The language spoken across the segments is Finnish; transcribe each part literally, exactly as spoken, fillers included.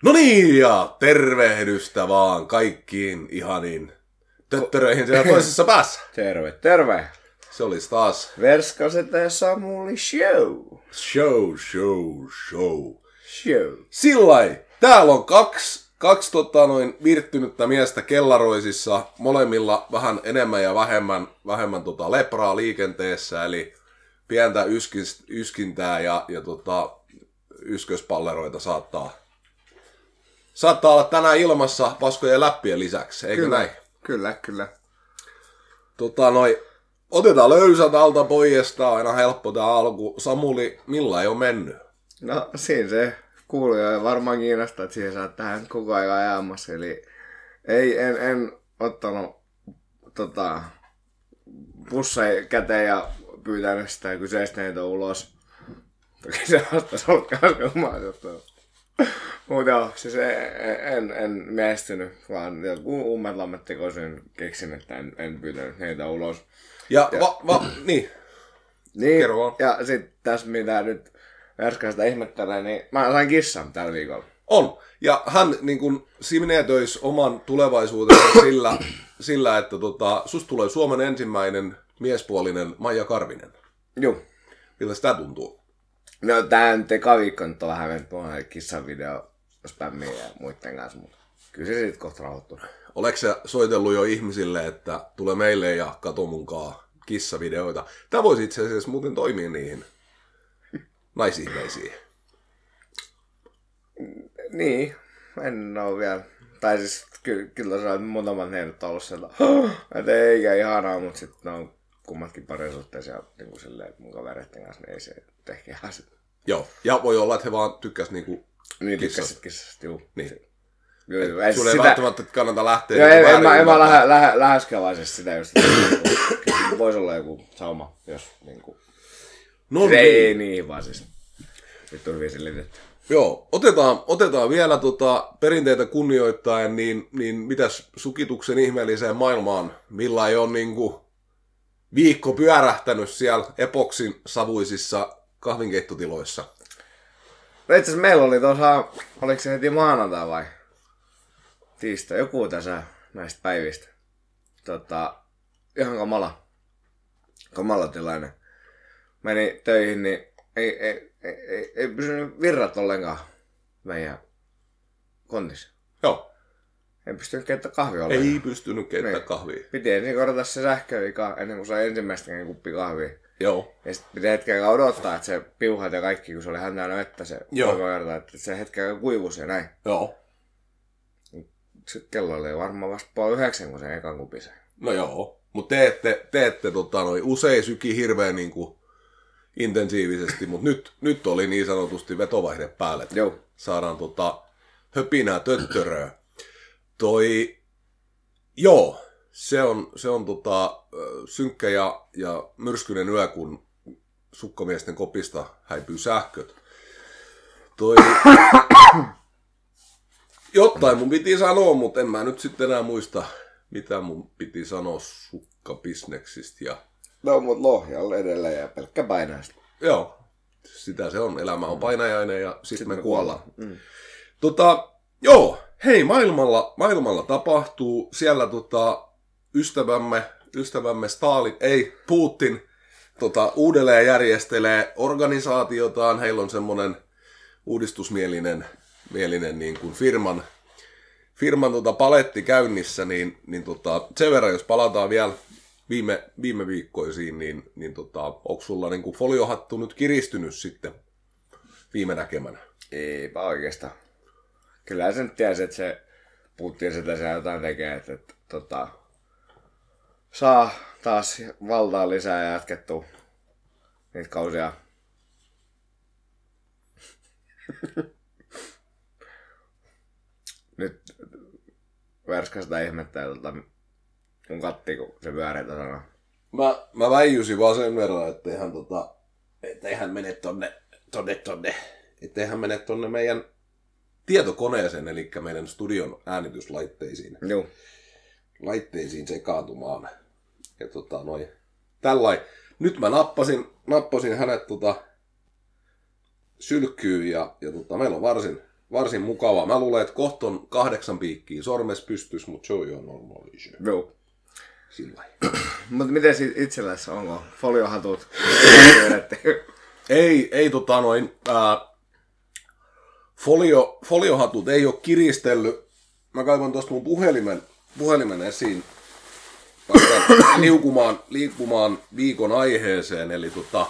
No niin, ja tervehdystä vaan kaikkiin ihaniin töttöröihin siellä toisessa päässä. Terve, terve. Se olisi taas Verskaset ja Samuli show. Show, show, show. Show. Sillai, täällä on kaksi, kaksi tota, noin virttynyttä miestä kellaroisissa, molemmilla vähän enemmän ja vähemmän, vähemmän tota, lepraa liikenteessä, eli pientä yskist, yskintää ja, ja tota, ysköspalleroita saattaa, saattaa olla tänään ilmassa paskojen läppien lisäksi, eikö Kyllä, näin? kyllä, kyllä. Tota, noi, otetaan löysät alta poijesta, aina helppo tää alku. Samuli, millä ei ole mennyt? No siinä se kuuluu ja varmaan kiinnostaa, että siihen saat tähän koko ajan ajamassa. Eli ei, en, en ottanut tota, pusseja käteen ja pyytänyt sitä kyseistä heitä ulos. Toki se vastaisi ollut kanssa omaa juttua. Mutta joo, siis en, en miestynyt, vaan joku ummet lammet tekoisin keksin, että en, en pyytänyt heitä ulos. Ja, ja va, va, niin. Niin, Kerro vaan. ja sit tässä mitä nyt Verskaista ihmettelee, niin mä sain kissan tällä viikolla. On. Ja hän niin kun sinetöisi oman tulevaisuutensa sillä, sillä että tota, susta tulee Suomen ensimmäinen miespuolinen Maija Karvinen. Juu. Miltä sitä tuntuu? No tää nyt eka viikko nyt on vähän mennyt tuohon kissan video spämmiä ja muiden kanssa, mutta kyllä se sit kohta rauhoittuu. Oletko sä soitellut jo ihmisille, että tule meille ja kato munkaan kissavideoita? Tämä voisi itse asiassa muuten toimia niihin naisihmeisiin. Niin, en oo vielä. Tai siis ky- kyllä se on muutamat heidät ollut sieltä, että eikä ihanaa, mutta sit ne on kummatkin parisuhteisia niin kuin silleen, että mun kavereiden kanssa, niin ei se ehkä ihan sit. Joo, ja voi olla, että he vaan tykkäs niinku Niin kissasta. tykkäsit kissasta, juu. Niin. Joo, joo, ei Sulle ei sitä... välttämättä kannata lähteä. Joo, niinku en, en, mä, en mä ymmärtää. lähde, lähde, läheskelaisesti sitä just. Voisi olla joku sauma, jos niinku... No siis niin. ei, ei niin, vaan siis... Nyt on hyvin selitetty. Joo, otetaan, otetaan vielä tota, perinteitä kunnioittaen, niin, niin mitäs sukituksen ihmeelliseen maailmaan, millä ei ole niinku viikko pyörähtänyt siellä epoksin savuisissa kahvinkeittotiloissa? No itse asiassa meillä oli tuossa, oliko se heti maanantai vai tiistai, joku tässä näistä päivistä. Tota, ihan kamala, kamala tilanne. Meni töihin, niin ei, ei, ei, ei, ei pysynyt virrat ollenkaan meidän kontissa. Joo, Ei pystynyt keittämään kahvia ollenkaan. ei pystynyt keittämään Niin. kahvia. Piti ensin korjata se sähkövika ennen kuin sai ensimmäistäkään kuppi kahvia. Joo, Ja sitten piti hetken aikaa odottaa, että se piuhat ja kaikki, kun se oli hän täynnä vettä, se Joo. korjata, että se hetken aikaa kuivusi ja näin. joo. Sitten kello oli varmaan vasta puoli yhdeksän, kun se ekan kupi sai. No joo, mutta te ette, te ette tota, noi, usein syki hirveän niinku intensiivisesti, mutta nyt, nyt oli niin sanotusti vetovaihde päälle, että Joo. saadaan tota, höpinää töttöröä. Toi, joo, se on, se on tota, synkkä ja, ja myrskyinen yö, kun sukkamiesten kopista häipyy sähköt. Toi, jotain mun piti sanoa, mutta en mä nyt sitten enää muista, mitä mun piti sanoa sukkabisneksistä. Ja No, mutta Lohjalla edelleen ja pelkkä painaista. joo, sitä se on. Elämä on painajainen ja sitten sit me kuollaan. Mm. Tota, joo, hei, maailmalla, maailmalla tapahtuu. Siellä tota, ystävämme, ystävämme Stalin, ei Putin, tota, uudelleen järjestelee organisaatiotaan. Heillä on semmoinen uudistusmielinen mielinen, niin kuin firman, firman tota, paletti käynnissä, niin, niin tota, sen verran, jos palataan vielä viime, viime viikkoisiin, niin, niin tota, onko sulla niin kuin foliohattu nyt kiristynyt sitten viime näkemänä? Eipä oikeastaan. Kyllä se nyt tiesi, että se Putin sitä se jotain tekee, että, että tota, saa taas valtaa lisää ja jatkettua niitä kausia. Nyt Verska sitä ihmettää tota, mun katti, kun se pyörii sanoo. Mä, mä väijysin vaan sen verran, ettei hän, tota, ettei hän mene tonne, tonne, tonne, ettei hän mene tonne meidän tietokoneeseen, eli meidän studion äänityslaitteisiin. Joo. laitteisiin sekaantumaan. Ja tota noin. Tällain. Nyt mä nappasin, nappasin hänet tota sylkkyyn ja, ja tota, meillä on varsin, varsin mukava. Mä luulen, että kohta on kahdeksan piikkiä sormes pystys, mutta se on ihan normaali. Joo. Sillä Mutta miten itselläsi onko foliohatut? ei, ei tota noin, ää, folio, foliohatut ei ole kiristellyt. Mä kaivan tuosta mun puhelimen, puhelimen esiin, vaikka liukumaan, liikkumaan viikon aiheeseen, eli tota,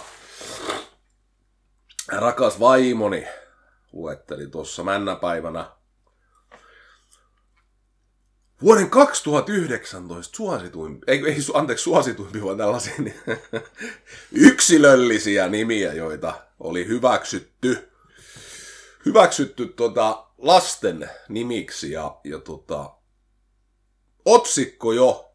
rakas vaimoni luetteli tuossa männäpäivänä vuoden kaksituhattayhdeksäntoista suosituin, ei, ei anteeksi suosituimpi, vaan tällaisia yksilöllisiä nimiä, joita oli hyväksytty, hyväksytty tota, lasten nimiksi ja, ja tota, otsikko jo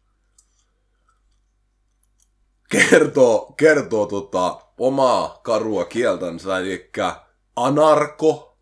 kertoo, kertoo tota, omaa karua kieltänsä, eli anarko,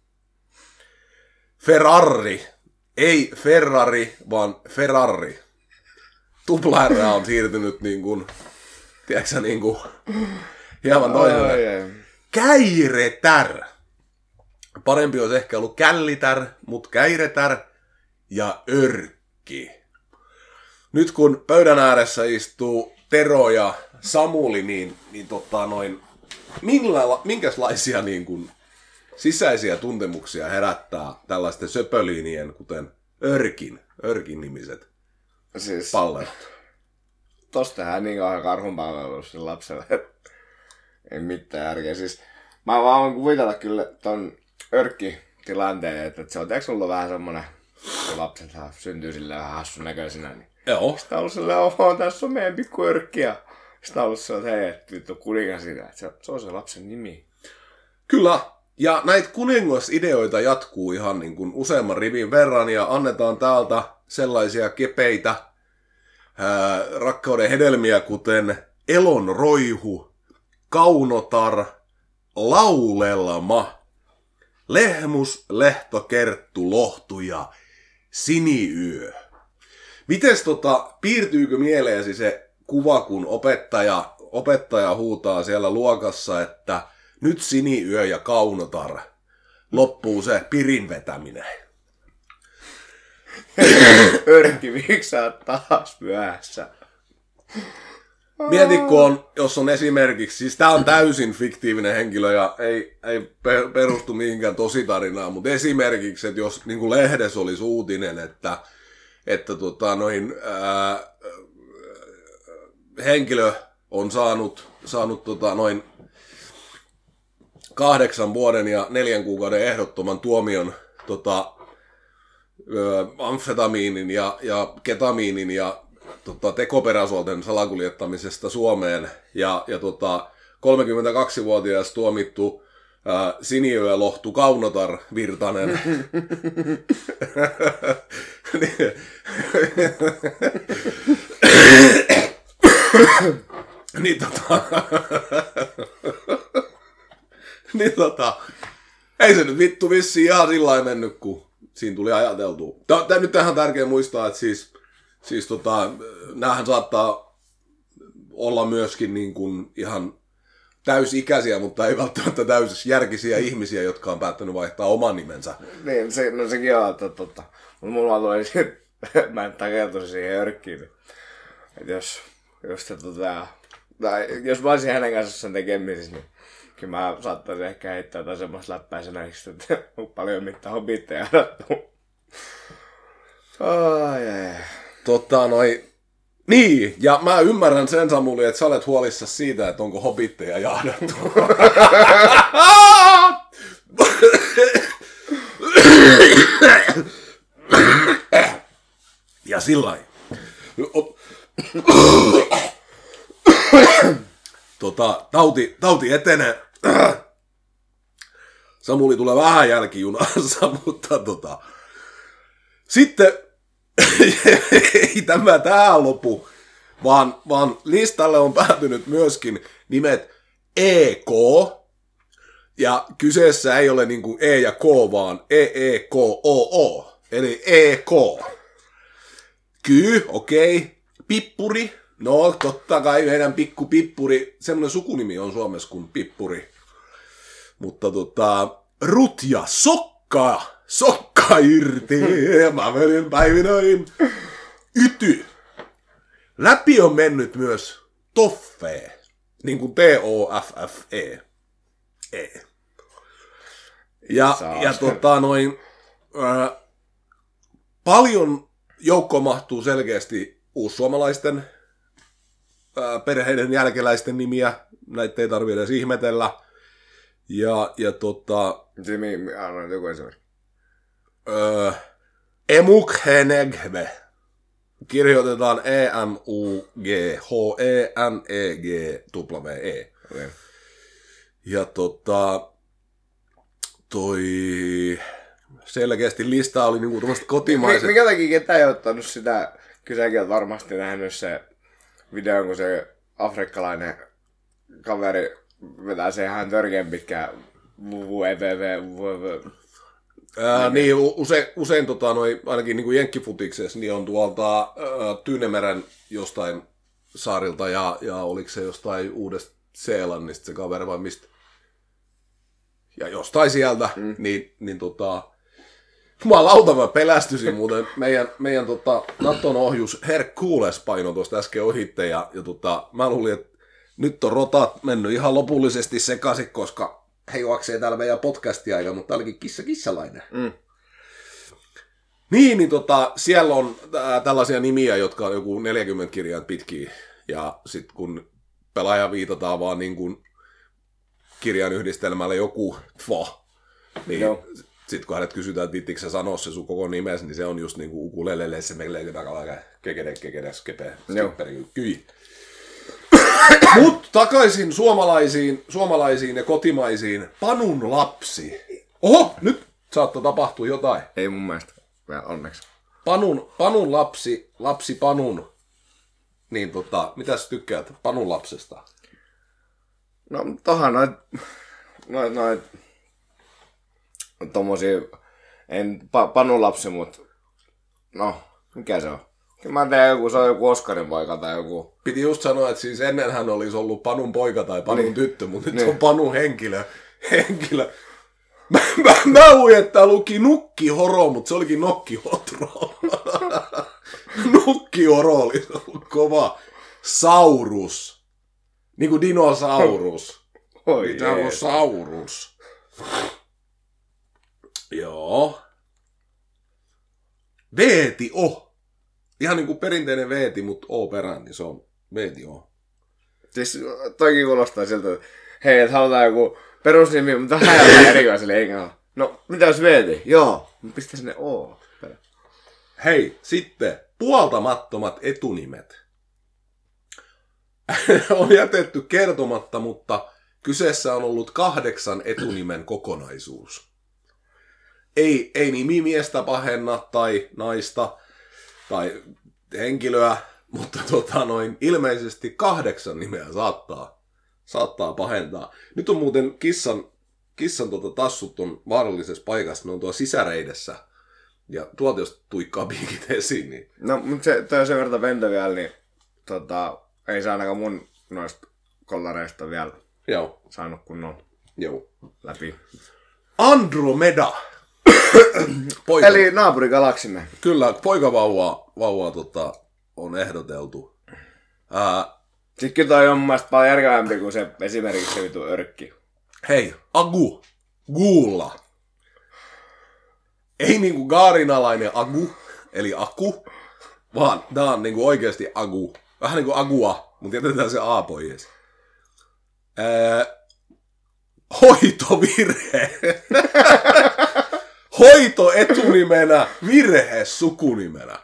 Ferrari, ei Ferrari, vaan Ferrari. Tupla R on siirtynyt niin kuin, tiedätkö niin kuin, hieman toiselle. Käiretär. Parempi olisi ehkä ollut källitär, mutta käiretär ja örkki. Nyt kun pöydän ääressä istuu Tero ja Samuli, niin, niin tota noin, millä, minkälaisia niin kuin sisäisiä tuntemuksia herättää tällaisten söpöliinien, kuten Örkin, Örkin nimiset siis, pallelut? Tosta tehdään niin kauan karhunpalvelus sille lapselle, ei mitään järkeä. Siis, mä vaan voin kuvitella kyllä ton Örkki-tilanteen, että se on tiiäks ollut vähän semmonen, kun lapset syntyy silleen vähän hassun näköisenä, niin joo. Sitten on ollut silleen, oho, tässä on meidän pikku Örkki, ja sitten on ollut silleen, että hei, että nyt on kuningas siitä, että se, se on se lapsen nimi. Kyllä. Ja näitä kuningasideoita jatkuu ihan niin kuin useamman rivin verran ja annetaan täältä sellaisia kepeitä ää, rakkauden hedelmiä, kuten elon roihu, kaunotar, laulelma, lehmus, lehto, kerttu, lohtu ja siniyö. Mites tota, piirtyykö mieleesi se kuva, kun opettaja, opettaja huutaa siellä luokassa, että nyt siniyö ja kaunotar. Loppuu se pirin vetäminen. Örkki, miksi sä oot taas myöhässä? Mieti, kun on, jos on esimerkiksi, siis tää on täysin fiktiivinen henkilö ja ei, ei perustu mihinkään tositarinaan, mutta esimerkiksi, että jos niin kuin lehdessä olisi uutinen, että, että tota, noin, ää, henkilö on saanut, saanut tota, noin kahdeksan vuoden ja neljän kuukauden ehdottoman tuomion tota, ö, amfetamiinin ja, ja ketamiinin ja tota, tekoperäsuolten salakuljettamisesta Suomeen. Ja, ja tota, kolmekymmentäkaksivuotias tuomittu ä, Siniyö Lohtu Kaunotar Virtanen. niin tota... niin tota, ei se nyt vittu vissiin ihan sillain mennyt, kun siinä tuli ajateltua. Tää nyt tähän tärkeä muistaa, että siis, siis tota, näähän saattaa olla myöskin niin kuin ihan täysikäisiä, mutta ei välttämättä täysjärkisiä ihmisiä, jotka on päättänyt vaihtaa oman nimensä. Niin, se, no sekin on, että totta. Mutta mulla tuli sitten, mä en takertuisi siihen Örkkiin. Että jos, jos, se, tota, tai jos mä olisin hänen kanssa sen tekemisissä, niin kyllä mä saattaisin ehkä heittää jotain semmoista läppäisenäistä, että on paljon mitään hobitteja adattu. Oh, yeah. Tota noi... Niin, ja mä ymmärrän sen, Samuli, että sä olet huolissasi siitä, että onko hobitteja jahdattu. ja sillain. tota, tauti, tauti etenee. Samuli tulee vähän jälkijunassa, mutta tota... Sitten ei tämä tää lopu, vaan, vaan listalle on päätynyt myöskin nimet E K. Ja kyseessä ei ole niin kuin E ja K, vaan E E K O O. Eli E K. Ky, okei. Okay. Pippuri. No, totta kai meidän pikku Pippuri. Semmoinen sukunimi on Suomessa kuin Pippuri. Mutta tota, Rut ja sokka, sokka irti, mä menin päivinöin. Yty. Läpi on mennyt myös toffee, niin kuin T O F F E. E. Ja, ja tota noin, äh, paljon joukko mahtuu selkeästi uussuomalaisten äh, perheiden jälkeläisten nimiä. Näitä ei tarvitse edes ihmetellä. Ja, ja tota... Anna joku esimerkki. Öö, Emukhenegve. Kirjoitetaan E M U G H E N E G W E. Okay. Ja tota... Toi... Selkeästi lista oli niinku tämmöistä kotimaiset... Mikä takia ketään ei ottanut sitä... Kyllä säkin olet varmasti nähnyt se video, kun se afrikkalainen kaveri vetää se ihan törkeän pitkään Ää, niin, usein, usein tota, noi, ainakin niin jenkkifutiksessa, niin on tuolta ää, Tyynemeren jostain saarilta ja, ja oliko se jostain Uudesta Seelannista se kaveri vai mistä? Ja jostain sieltä, mm. niin, niin tota... Jumalauta, mä pelästyisin muuten. Meidän, meidän tota, Naton ohjus Herkules paino tuosta äsken ohitte ja, ja tota, mä luulin, että nyt on rotat mennyt ihan lopullisesti sekaisin, koska he juoksee täällä meidän podcastia, mutta tää olikin kissa kissalainen. Mm. Niin, niin tota, siellä on ää, tällaisia nimiä, jotka on joku neljäkymmentä kirjainta pitkiä. Ja sit kun pelaaja viitataan vaan niin kuin kirjan yhdistelmällä joku fo, niin no. Sitten kun hänet kysytään, että viittikö sä sanoa se sun koko nimesi, niin se on just niin kuin ukulelele, se meille kekede, kekede, skepe, skipperi, kyi. Mut takaisin suomalaisiin, suomalaisiin ja kotimaisiin. Panun lapsi. Oho, nyt saattaa tapahtua jotain. Ei mun mielestä, onneksi. Panun, panun lapsi, lapsi Panun. Niin tota, mitä sä tykkäät Panun lapsesta? No tohan noit, noit, noit, tommosia, en pa, Panun lapsi, mut no, mikä se on? Mä en tiedä, joku, se on joku Oskarin poika tai joku. Piti just sanoa, että siis ennen hän olisi ollut Panun poika tai Panun niin. tyttö, mutta nyt niin. se on Panun henkilö. henkilö. Mä, mä, mä luin, että luki Nukkihoro, mutta se olikin Nokkihotro. Nukkihoro oli ollut kova. Saurus. Niin kuin dinosaurus. Oi Dinosaurus. Joo. Veeti o. Ihan niin kuin perinteinen veeti, mutta o perään, niin se on veeti o. Siis toikin kuulostaa siltä, että hei, että halutaan joku perusnimi, mutta vähän erikoiselle, eikä ole. No, mitä jos veeti? Joo, pistä sinne o perään. Hei, sitten puoltamattomat etunimet. On jätetty kertomatta, mutta kyseessä on ollut kahdeksan etunimen kokonaisuus. Ei, ei nimi miestä pahenna tai naista tai henkilöä, mutta tota noin, ilmeisesti kahdeksan nimeä saattaa, saattaa pahentaa. Nyt on muuten kissan, kissan tota tassut on vaarallisessa paikassa, ne on tuolla sisäreidessä. Ja tuolta jos tuikkaa piikit esiin, niin... No, mutta se, toi on sen verran ventä vielä, niin tota, ei saa ainakaan mun noista kollareista vielä Joo. saanut kunnon Joo. läpi. Andromeda! Poika. Eli naapurigalaksimme. Kyllä, poikavauvaa vauvaa, tota, on ehdoteltu. Ää... Sitten kyllä toi on mun mielestä paljon järkevämpi kuin se esimerkiksi se vitu örkki. Hei, Agu. Guulla. Ei niinku gaarinalainen Agu, eli Aku, vaan tää on niinku oikeesti Agu. Vähän niinku Agua, mutta jätetään se A pois. Ää... Hoitovirhe. Hoito etunimenä, virhe sukunimenä.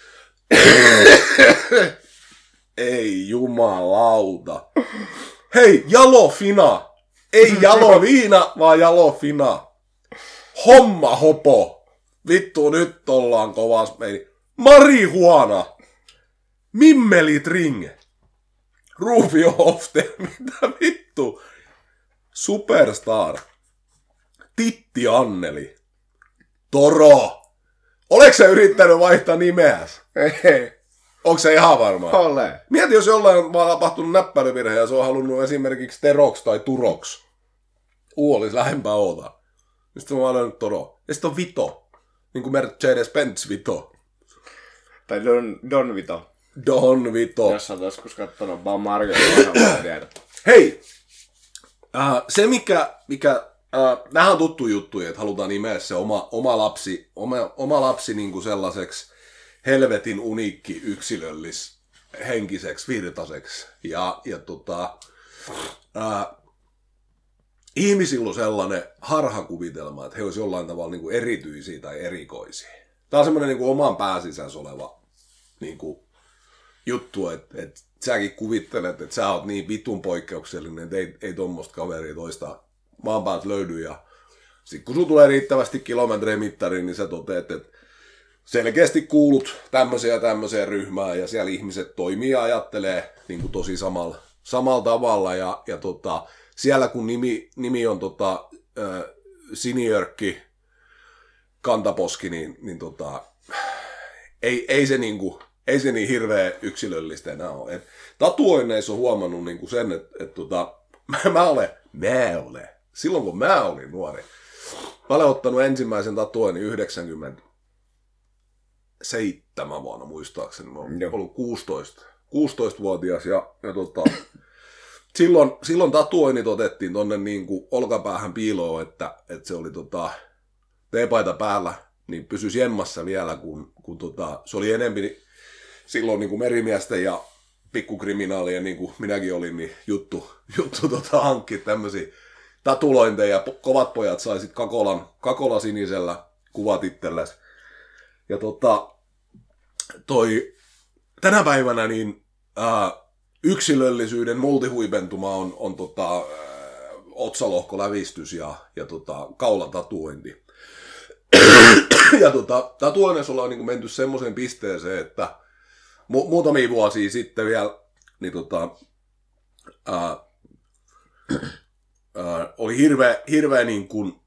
Ei jumalauta. Hei, Jalofina. Ei Jaloviina, vaan Jalofina. Homma hopo. Vittu, nyt ollaan kovas meini. Marihuana. Mimmelitring. Rufio Hofte. Mitä vittu? Superstar. Titti Anneli. Toro. Oleks sä yrittänyt vaihtaa nimeäs? Ei. Onko se ihan varmaa? Ole. Mieti, jos jollain on vaan tapahtunut näppäilyvirhe ja se on halunnut esimerkiksi Teroks tai Turoks. U olisi lähempää oota. Sitten mä oon löynyt Toro. Ja sitten on Vito. Niin kuin Mercedes-Benz Vito. Tai Don, Don Vito. Don Vito. Jos olet joskus kattonut vaan Marketin, tiedät. Hei! Äh, se mikä... mikä äh, nämähän on tuttu juttuja, että halutaan nimeä se oma, oma lapsi, oma, oma lapsi niin kuin sellaiseksi helvetin uniikki yksilöllis henkiseksi virtaiseksi. Ja, ja tota... Äh, ihmisillä on sellainen harhakuvitelma, että he olisivat jollain tavalla niin kuin erityisiä tai erikoisia. Tämä on semmoinen niin kuin oman pääsisässä oleva niin kuin juttu, että, että säkin kuvittelet, että sä oot niin vitun poikkeuksellinen, että ei, ei tuommoista kaveria toista maan päältä löydy. Ja sitten kun sulla tulee riittävästi kilometrejä mittariin, niin sä toteat, että selkeästi kuulut tämmöiseen ja tämmöiseen ryhmään, ja siellä ihmiset toimii ja ajattelee niin kuin tosi samalla, samalla tavalla. Ja, ja tota, siellä kun nimi, nimi on tota, äh, Sinijörkki Kantaposki, niin, niin tota, ei, ei, se niinku, ei se niin hirveä yksilöllistä enää ole. Et tatuoinneissa on huomannut niinku sen, että et tota, mä, mä olen, mä olen, silloin kun mä olin nuori, mä olen ottanut ensimmäisen tatuoinnin yhdeksänkymmentäseitsemän vuonna muistaakseni. Mä olen ollut kuusitoista, kuusitoistavuotias ja, ja tota, silloin, silloin tatuoinnit otettiin tonne niinku olkapäähän piiloon, että, että se oli tota, teepaita päällä, niin pysyisi jemmassa vielä, kun, kun tota, se oli enempi silloin niin kuin merimiesten ja pikkukriminaalien, niin kuin minäkin olin, niin juttu, juttu tota, hankki tämmöisiä tatulointeja. Kovat pojat sai sitten Kakolan, Kakola sinisellä kuvat itsellesi. Ja tota, toi, tänä päivänä niin ää, yksilöllisyyden multihuipentuma on, on tota, ää, otsalohkolävistys ja, ja tota, kaulatatuointi. Ja tota, tatuoinnissa ollaan niin kuin menty semmoiseen pisteeseen, että mu- muutamia vuosia sitten vielä niin tota, ää, ää, oli hirveä, hirveä niin kuin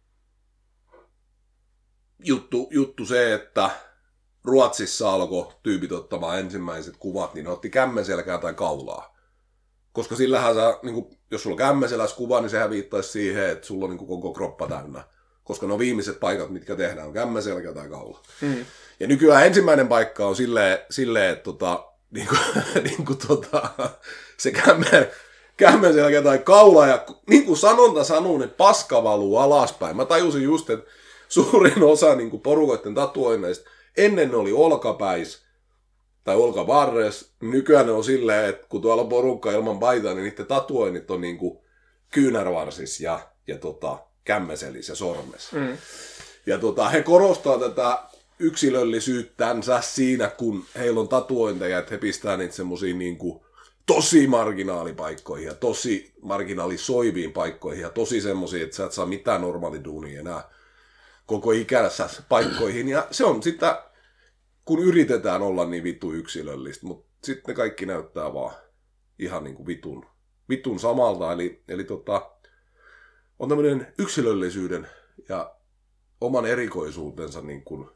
juttu, juttu se, että Ruotsissa alkoi tyypit ottamaan ensimmäiset kuvat, niin ne otti kämmenselkää tai kaulaa. Koska sillähän sä, niin kuin, jos sulla on kämmenseläs kuva, niin sehän viittaisi siihen, että sulla on niin kuin koko kroppa täynnä. Koska ne viimeiset paikat, mitkä tehdään, on kämmenselkä tai kaula. Mm. Ja nykyään ensimmäinen paikka on silleen, silleen että tota, niin kuin, niin kuin tota, se kämmen, kämmenselkä tai kaula. Ja niin kuin sanonta sanoo, että paska valuu alaspäin. Mä tajusin just, että suurin osa niin kuin porukoiden tatuoinneista ennen ne oli olkapäis tai olkavarres. Nykyään ne on silleen, että kun tuolla on porukka ilman paitaa, niin niiden tatuoinnit on niin kuin kyynärvarsis ja, ja tota, kämmeselissä ja sormessa. Mm. Ja tota, he korostaa tätä yksilöllisyyttänsä siinä, kun heillä on tatuointeja, että he pistää niitä semmoisiin niin kuin tosi marginaalipaikkoihin ja tosi marginaalisoiviin paikkoihin ja tosi semmoisiin, että sä et saa mitään normaaliduunia enää koko ikässä paikkoihin. Ja se on sitä, kun yritetään olla niin vittu yksilöllistä, mutta sitten ne kaikki näyttää vaan ihan niin kuin vitun, vitun samalta. Eli, eli tota, on tämmöinen yksilöllisyyden ja oman erikoisuutensa niin kuin,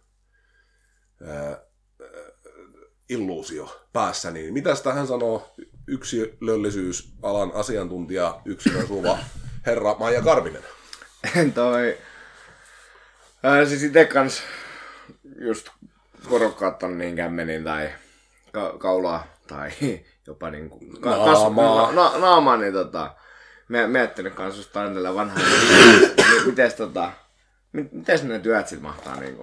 ää, illuusio päässä. Niin mitäs tähän sanoo yksilöllisyysalan asiantuntija, yksilösuva herra Maija Karvinen? Toi, ää, siis itse kans just korokkaat on niin kämmenin tai ka- kaulaa tai jopa niinku ka- naamaa. Na- naamaa, niin tota, mä miettinyt kans just aina tällä vanhalla, mites tota, mites ne työt sit mahtaa niinku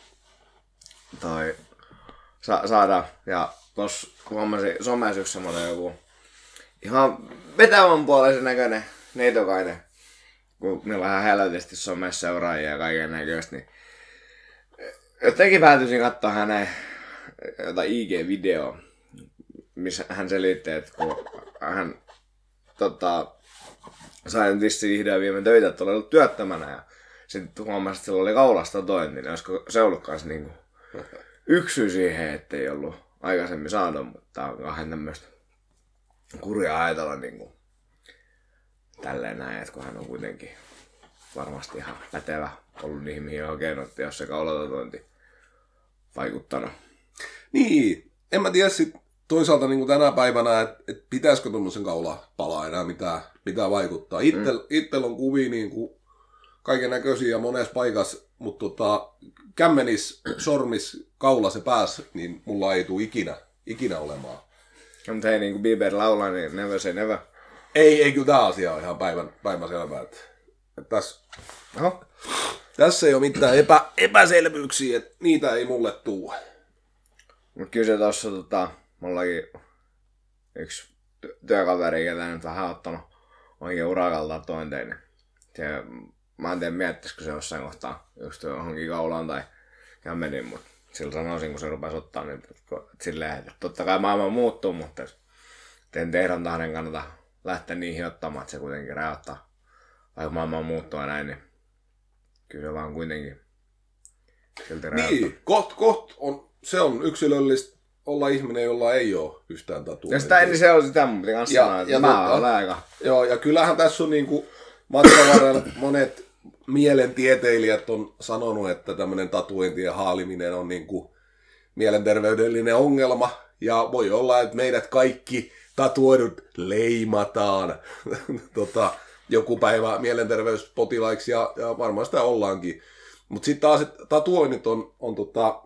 toi sa- saada. Ja tossa huomasin somessa yksi semmoinen joku ihan vetävän puoleisen näköinen neitokainen, kun meillä on ihan helvetisti somessa seuraajia ja kaiken näköistä, niin jotenkin päätyisin katsoa hänen jotain I G-videoa, missä hän selitti, että kun hän tota, sai nyt vissiin vihdoin viimein töitä, että oli ollut työttömänä ja sitten huomasi, että sillä oli kaulasta toinen, niin olisiko se ollut kanssa niinku yksi syy siihen, ettei ollut aikaisemmin saanut, mutta on kahden tämmöistä kurjaa ajatella niinku tälleen näin, että kun hän on kuitenkin varmasti ihan pätevä ollut niihin, mihin oikein otti, jos se kaulatatointi vaikuttanut. Niin, en mä tiedä sit toisaalta niin kuin tänä päivänä, että et pitäisikö tuommoisen kaulapalaa enää mitään, mitään vaikuttaa. Ittel, mm. ittel on kuvia niin kuin kaiken näköisiä monessa paikassa, mutta tota, kämmenis, sormis, kaula se pääs, niin mulla ei tule ikinä, ikinä olemaan. No, mutta hei, niin kuin Bieber laulaa, niin never say never. Ei, ei kyllä tämä asia on ihan päivän, päivän selvää. Että, että tässä, Oho. tässä ei ole mitään epä, epäselvyyksiä, että niitä ei mulle tule. Mutta kyllä se tossa, tota, mullakin yksi työkaveri, ketä nyt vähän ottanut oikein urakalta tointein. Se, mä en tiedä miettisikö se jossain kohtaa just johonkin kaulaan tai kämmeniin, mutta sillä sanoisin, kun se rupesi ottaa, niin silleen, että totta kai maailma muuttuu, mutta en tehdä tahden kannata lähteä niihin ottamaan, että se kuitenkin räjäyttää. Vaikka maailma muuttuu ja näin, niin kyllä se vaan kuitenkin silti räjäyttää. Niin, koht, koht on, se on yksilöllistä olla ihminen, jolla ei ole yhtään tatuointia. Ja sitä ennen se on sitä, mutta kanssa Ja- sanoa, että ja mä tota- olen aika. Joo, ja kyllähän tässä on niinku matkan varrella monet mielentieteilijät on sanonut, että tämmöinen tatuointien haaliminen on niinku mielenterveydellinen ongelma. Ja voi olla, että meidät kaikki tatuoidut leimataan tota, joku päivä mielenterveyspotilaiksi, ja, ja varmaan sitä ollaankin. Mutta sitten taas, että tatuoinnit on, on tota,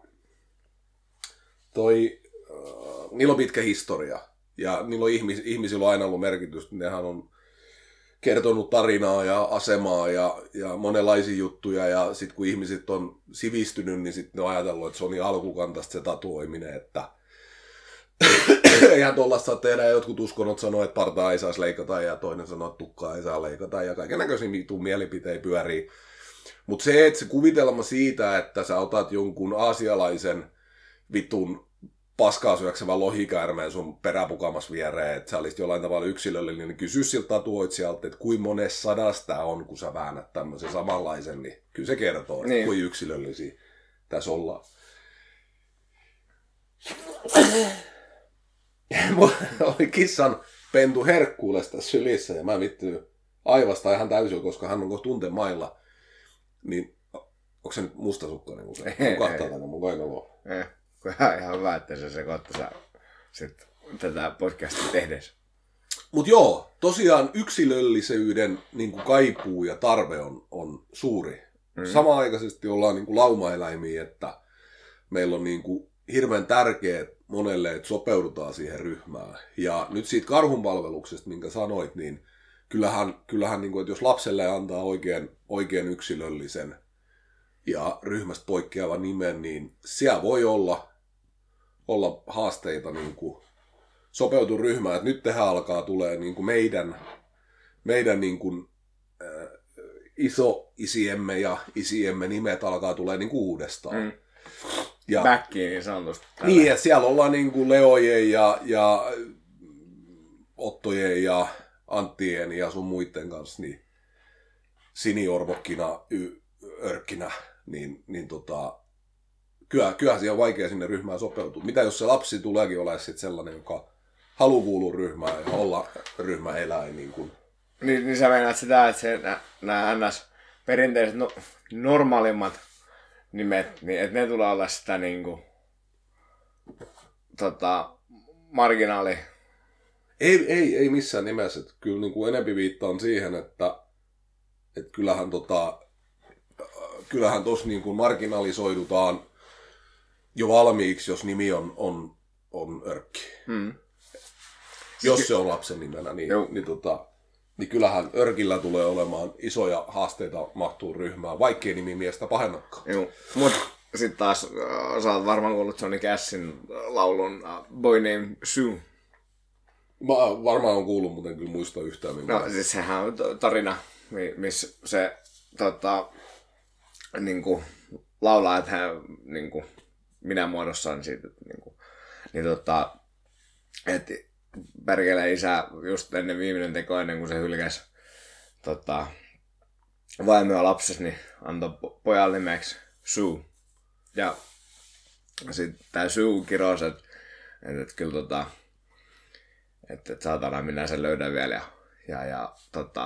toi, äh, niillä on pitkä historia. Ja niillä on ihmis, ihmisillä on aina ollut merkitystä. Nehän on kertonut tarinaa ja asemaa ja, ja monenlaisia juttuja. Ja sitten kun ihmiset on sivistynyt, niin sitten ne on ajatellut, että se on niin alkukantaista se tatuoiminen, että eihän tuollaista saa tehdä. Ja jotkut uskonnot sanoo, että partaa ei saisi leikata ja toinen sanoo, että tukkaa ei saa leikata. Ja kaikennäköisiä mielipiteitä pyörii. Mutta se, että se kuvitelma siitä, että sä otat jonkun aasialaisen vitun paskaa syöksevän lohikäärmeen sun peräpukamas viereen, että sä olisit jollain tavalla yksilöllinen, niin kysy siltä tatuoitsijalta, että kuinka monessa sadasta on, kun sä väännät tämmöisen samanlaisen, niin kyllä se kertoo, niin. Kuinka yksilöllisiä tässä ollaan. Mulla oli kissan pentu herkkuules tässä sylissä, ja mä vittynyt aivasta ihan täysin, koska hän on kohta tuntemailla. Niin, onko se nyt mustasukkainen, kun se Ei, kahtaa ei. tänne mun kainaloon? Eh, kun ihan, ihan hyvä, että se sekoittaa sä sit tätä podcastia tehdessä. Mut joo, tosiaan yksilöllisyyden niin kuin kaipuu ja tarve on, on suuri. Mm. Samanaikaisesti ollaan niin kuin laumaeläimiä, että meillä on niin kuin hirveän tärkeää monelle, että sopeudutaan siihen ryhmään. Ja nyt siitä karhunpalveluksesta, minkä sanoit, niin kyllähän, kyllähän niin kuin, että jos lapselle antaa oikein, oikein yksilöllisen ja ryhmästä poikkeava nimen, niin siellä voi olla, olla haasteita niin kuin sopeutua ryhmään. Että nyt tehdään alkaa tulee niin kuin meidän, meidän niin kuin, äh, iso-isiemme ja isiemme nimet alkaa tulee niin kuin uudestaan. Mm. Ja, Backiin niin sanotusti. niin, että siellä ollaan niin kuin Leojen ja, ja Ottojen ja Anttien ja sun muiden kanssa niin siniorvokkina, y- örkkinä, niin, niin tota, kyllä, kyllähän siihen on vaikea sinne ryhmään sopeutua. Mitä jos se lapsi tuleekin olemaan sit sellainen, joka haluaa kuulua ryhmään ja olla ryhmäeläin? Niin, kuin. Niin, niin sä meinaat sitä, että se, nämä ns. Perinteiset no, normaalimmat nimet, niin että ne tulee olla sitä niinku tota, marginaali. Ei, ei, ei missään nimessä. Että kyllä niin kuin enempi viittaan siihen, että, että kyllähän, tota, kyllähän tossa niin kuin marginalisoidutaan jo valmiiksi, jos nimi on, on, on örkki. Hmm. Jos se on lapsen nimenä, niin, niin, tota, niin kyllähän örkillä tulee olemaan isoja haasteita mahtuu ryhmään, vaikkei nimi miestä pahennakaan. Joo, mutta sitten taas äh, sä oot varmaan kuullut Johnny Cashin laulun uh, Boy Named Sue. Mä varmaan on kuullut, mutta en kyllä muista yhtään. Minkä. No siis sehän on tarina, missä se tota, niinku, laulaa, että hän niinku, minä muodossaan siitä, että niinku, niin tota, että perkeleen isä just ennen viimeinen teko, ennen kuin se hylkäsi tota, vaimoa lapsesi, niin antoi pojalle nimeksi Sue. Ja sitten tää Sue kirosi, että et, et, kyllä tota, että et, saatana minä sen löydän vielä. Ja, ja, ja tota,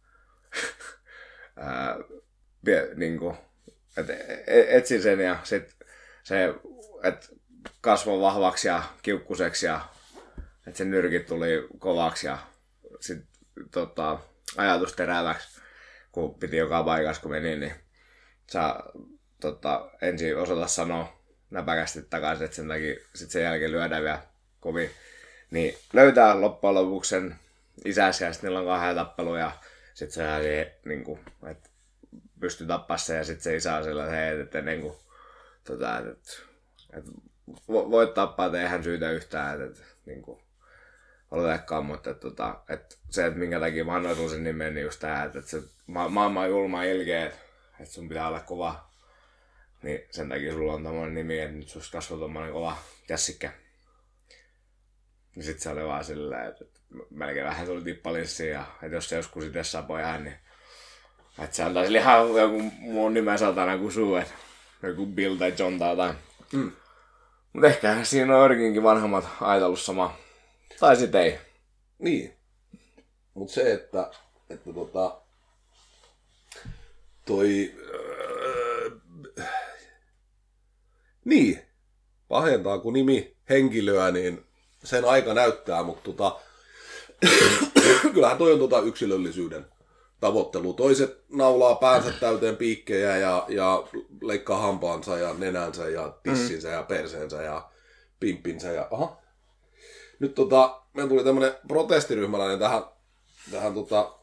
ää, pie, niinku, et, etsin sen ja sit se, että kasvoi vahvaksi ja kiukkuseksi ja että sen nyrkit tuli kovaksi ja sit, tota, ajatus teräväksi. kun piti joka paikassa kun meni, niin saa tota, ensin osata sanoa näpäkästi takaisin, että sen takia sit sen jälkeen lyödään vielä kovin. Niin löytää loppujen lopuksi sen isäsi ja sitten niillä on kahden tappelu ja sitten se niin kuin, että pystyy tappaa sen ja sitten se isä on sillä, että hei, että ennen kuin tota, että, että voit tappaa, että eihän syytä yhtään, että, että niin kuin, oletekaan, mutta että, että, että se, että minkä takia mä annoin sen nimen, niin just tää, että, että se ma- maailman on julma ilkeä, että, että sun pitää olla kova, niin sen takia sulla on tommonen nimi, että nyt susta kasvoi tommonen kova jässikkä. Niin sit se oli vaan silleen, että, että melkein vähän tuli tippalissiin ja että jos se joskus itse saa pojan, niin että se antaisi ihan joku mun nimen satana kuin suu, että joku Bill tai John tai jotain. Mm. Mut ehkä siinä on Örkinkin vanhemmat ajatellut sama. Tai sit ei. Niin. Mut se, että, että tota, toi... Öö, niin. Pahentaa kun nimi henkilöä, niin sen aika näyttää, mutta tota, kyllähän toi on tota yksilöllisyyden tavoittelu. Toiset naulaa päänsä täyteen piikkejä ja, ja leikkaa hampaansa ja nenänsä ja tissinsä ja perseensä ja pimppinsä. Ja, aha. Nyt tota, meillä tuli tämmönen protestiryhmäläinen tähän, tähän tota,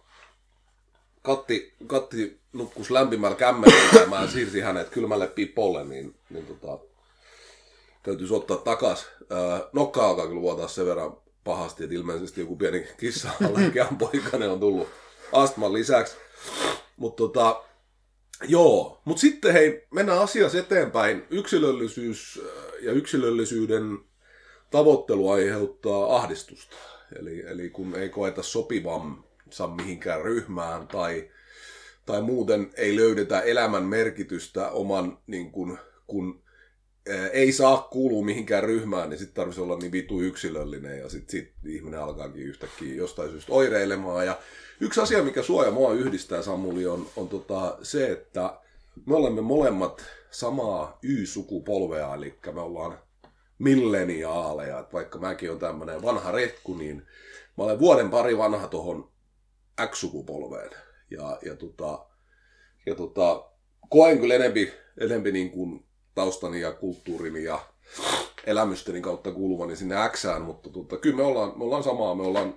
Katti, Katti nukkus lämpimällä kämmenellä ja mä siirsin hänet kylmälle pipolle, niin, niin tota, täytyisi ottaa takas. Öö, nokka alkaa kyllä vuotaa sen verran pahasti, että ilmeisesti joku pieni kissa-allergian poikainen on tullut astman lisäksi. Mutta tota, joo, mutta sitten hei, mennään asiassa eteenpäin. Yksilöllisyys ja yksilöllisyyden tavoittelu aiheuttaa ahdistusta. Eli, eli kun ei koeta sopivansa mihinkään ryhmään tai, tai muuten ei löydetä elämän merkitystä oman, niin kun, kun ää, ei saa kuulua mihinkään ryhmään, niin sitten tarvitsisi olla niin vitu yksilöllinen ja sitten sit ihminen alkaakin yhtäkkiä jostain syystä oireilemaan. Ja yksi asia, mikä sua ja mua yhdistää, Samuli, on, on tota se, että me olemme molemmat samaa Y-sukupolvea, eli me ollaan milleniaaleja. Että vaikka mäkin olen tämmöinen vanha retku, niin mä olen vuoden pari vanha tuohon X-sukupolveen. Ja, ja, tota, ja tota, koen kyllä enempi, enempi niin kuin taustani ja kulttuurini ja elämysteni kautta kuuluvani sinne Xään, mutta tota, kyllä me ollaan, me ollaan samaa, me ollaan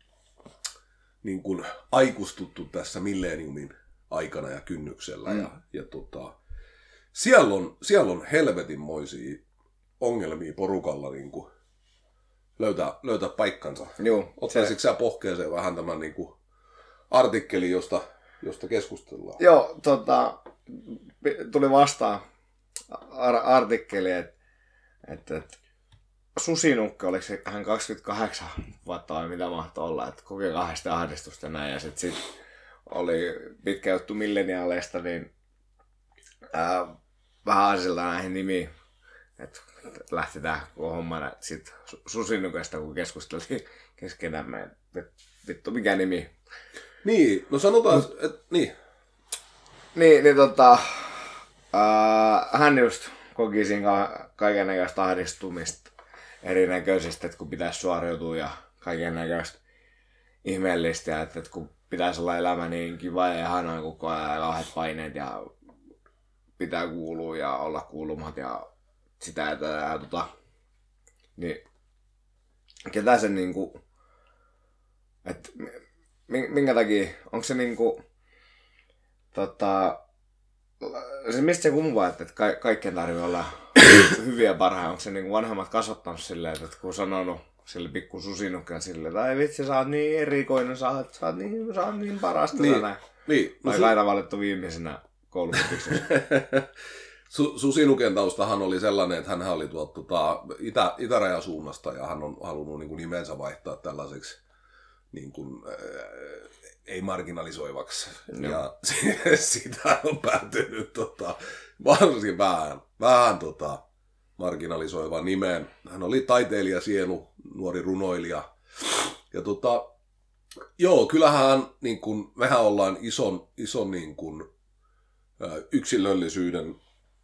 niin kuin aikuistuttu tässä milleniumin aikana ja kynnyksellä. Mm. Ja, ja tota, siellä, on, siellä on helvetinmoisia ongelmia porukalla niin kuin löytää, löytää paikkansa. Ottaisitko sä pohkeeseen vähän tämän niin kuin artikkelin, josta, josta keskustellaan? Joo, tota, tuli vastaan ar- artikkeli, että et, et, susinukka, oliko se hän kaksikymmentäkahdeksan vuotta vai mitä mahtoi olla, että kokee kahdesta ahdistusta näin ja sitten sit oli pitkä juttu milleniaaleista, niin ää, vähän asilta näihin nimiin, että lähti tää homma sitten susinukasta, kun keskusteltiin keskenämme, että vittu mikä nimi. Niin, no sanotaan, no, että niin. Niin, niin tota, ää, hän just koki siinä kaikennäköistä ahdistumista erinäköisistä, että kun pitäisi suoriutua ja kaikennäköistä ihmeellistä, ja että, että kun pitäisi olla elämä niin kiva ja ihanaa koko ajan ja kauheat paineet ja pitää kuulua ja olla kuulumat ja sitä ja tätä ja tota, niin ketä se niinku, että minkä takia, onko se niinku, tota, se mistä se kumpuaa, että ka- kaikkien tarvii olla hyviä parhaita, onko se niinku vanhemmat kasvattanut silleen, että kun on sanonut sille pikku susinukkaan silleen, että ai vitsi, sä oot niin erikoinen, sä oot, sä oot, niin, sä oot niin parasta niin, tänään. Niin. Vai no, aina valittu viimeisenä koulutuksessa. Su- Susinuken taustahan oli sellainen, että hän oli tuolta tota, itä, itärajan suunnasta ja hän on halunnut niin kuin nimensä vaihtaa tällaiseksi niin kuin, äh, ei marginalisoivaksi. No. Ja sitä on päätynyt tota, varsin vähän, vähän tota, marginalisoivan nimeen. Hän oli taiteilija sienu, nuori runoilija. Ja tota, joo, kyllähän niin kuin, mehän ollaan ison, ison niin kuin, äh, yksilöllisyyden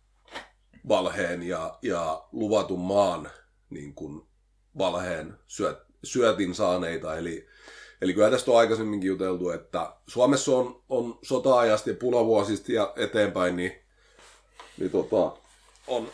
valheen ja, ja luvatun maan niin kuin valheen syöt, syötin saaneita. Eli, Eli kyllä tästä on aikaisemminkin juteltu, että Suomessa on, on sota-ajasta ja punavuosista ja eteenpäin, niin, niin tota, on,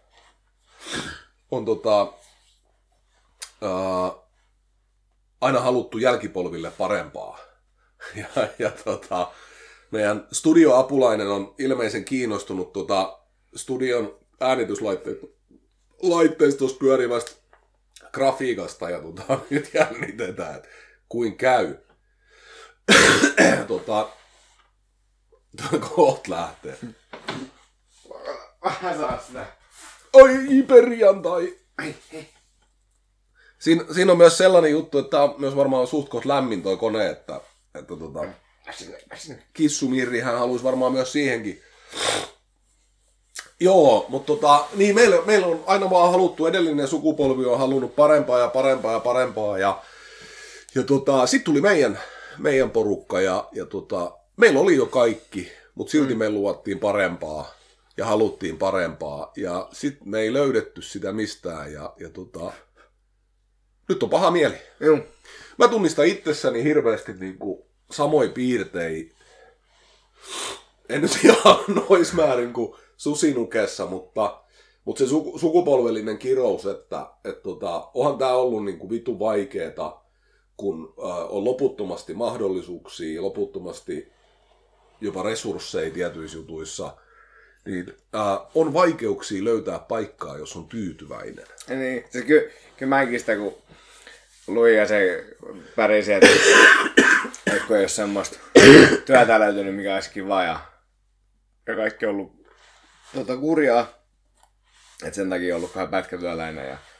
on tota, ää, aina haluttu jälkipolville parempaa. Ja, ja tota, meidän studioapulainen on ilmeisen kiinnostunut tota, studion äänityslaitteistossa pyörivästä grafiikasta ja tota, nyt jännitetään, että kuin käy. tota, kohta lähtee. Vähän saa sitä. Oi, perjantai! Siin, siinä on myös sellainen juttu, että tää on myös varmaan suht kohta lämmin toi kone, että, että tota, Kissumirri hän haluaisi varmaan myös siihenkin. Joo, mutta tota, niin meillä, meillä on aina vaan haluttu, edellinen sukupolvi on halunnut parempaa ja parempaa ja parempaa ja, ja tota, sitten tuli meidän, meidän porukka ja, ja tota, meillä oli jo kaikki, mutta silti mm. me luvattiin parempaa ja haluttiin parempaa ja sitten me ei löydetty sitä mistään ja, ja tota, nyt on paha mieli. Mm. Mä tunnistan itsessäni hirveästi niinku samoin piirtein, en nyt ihan nois määrin kuin Susinukessa, mutta, mutta se su, sukupolvellinen kirous, että et tota, onhan tää ollut niinku vitu vaikeeta, kun äh, on loputtomasti mahdollisuuksia, loputtomasti jopa resursseja tietyissä jutuissa, niin äh, on vaikeuksia löytää paikkaa, jos on tyytyväinen. Ja niin, siis kyllä, kyllä mäkin sitä kun luin ja se pärisi, että, että kun ei ole semmoista työtä löytynyt, mikä olisi kivaa ja, ja kaikki on ollut tota, kurjaa, että sen takia on ollut vähän pätkätyöläinen ja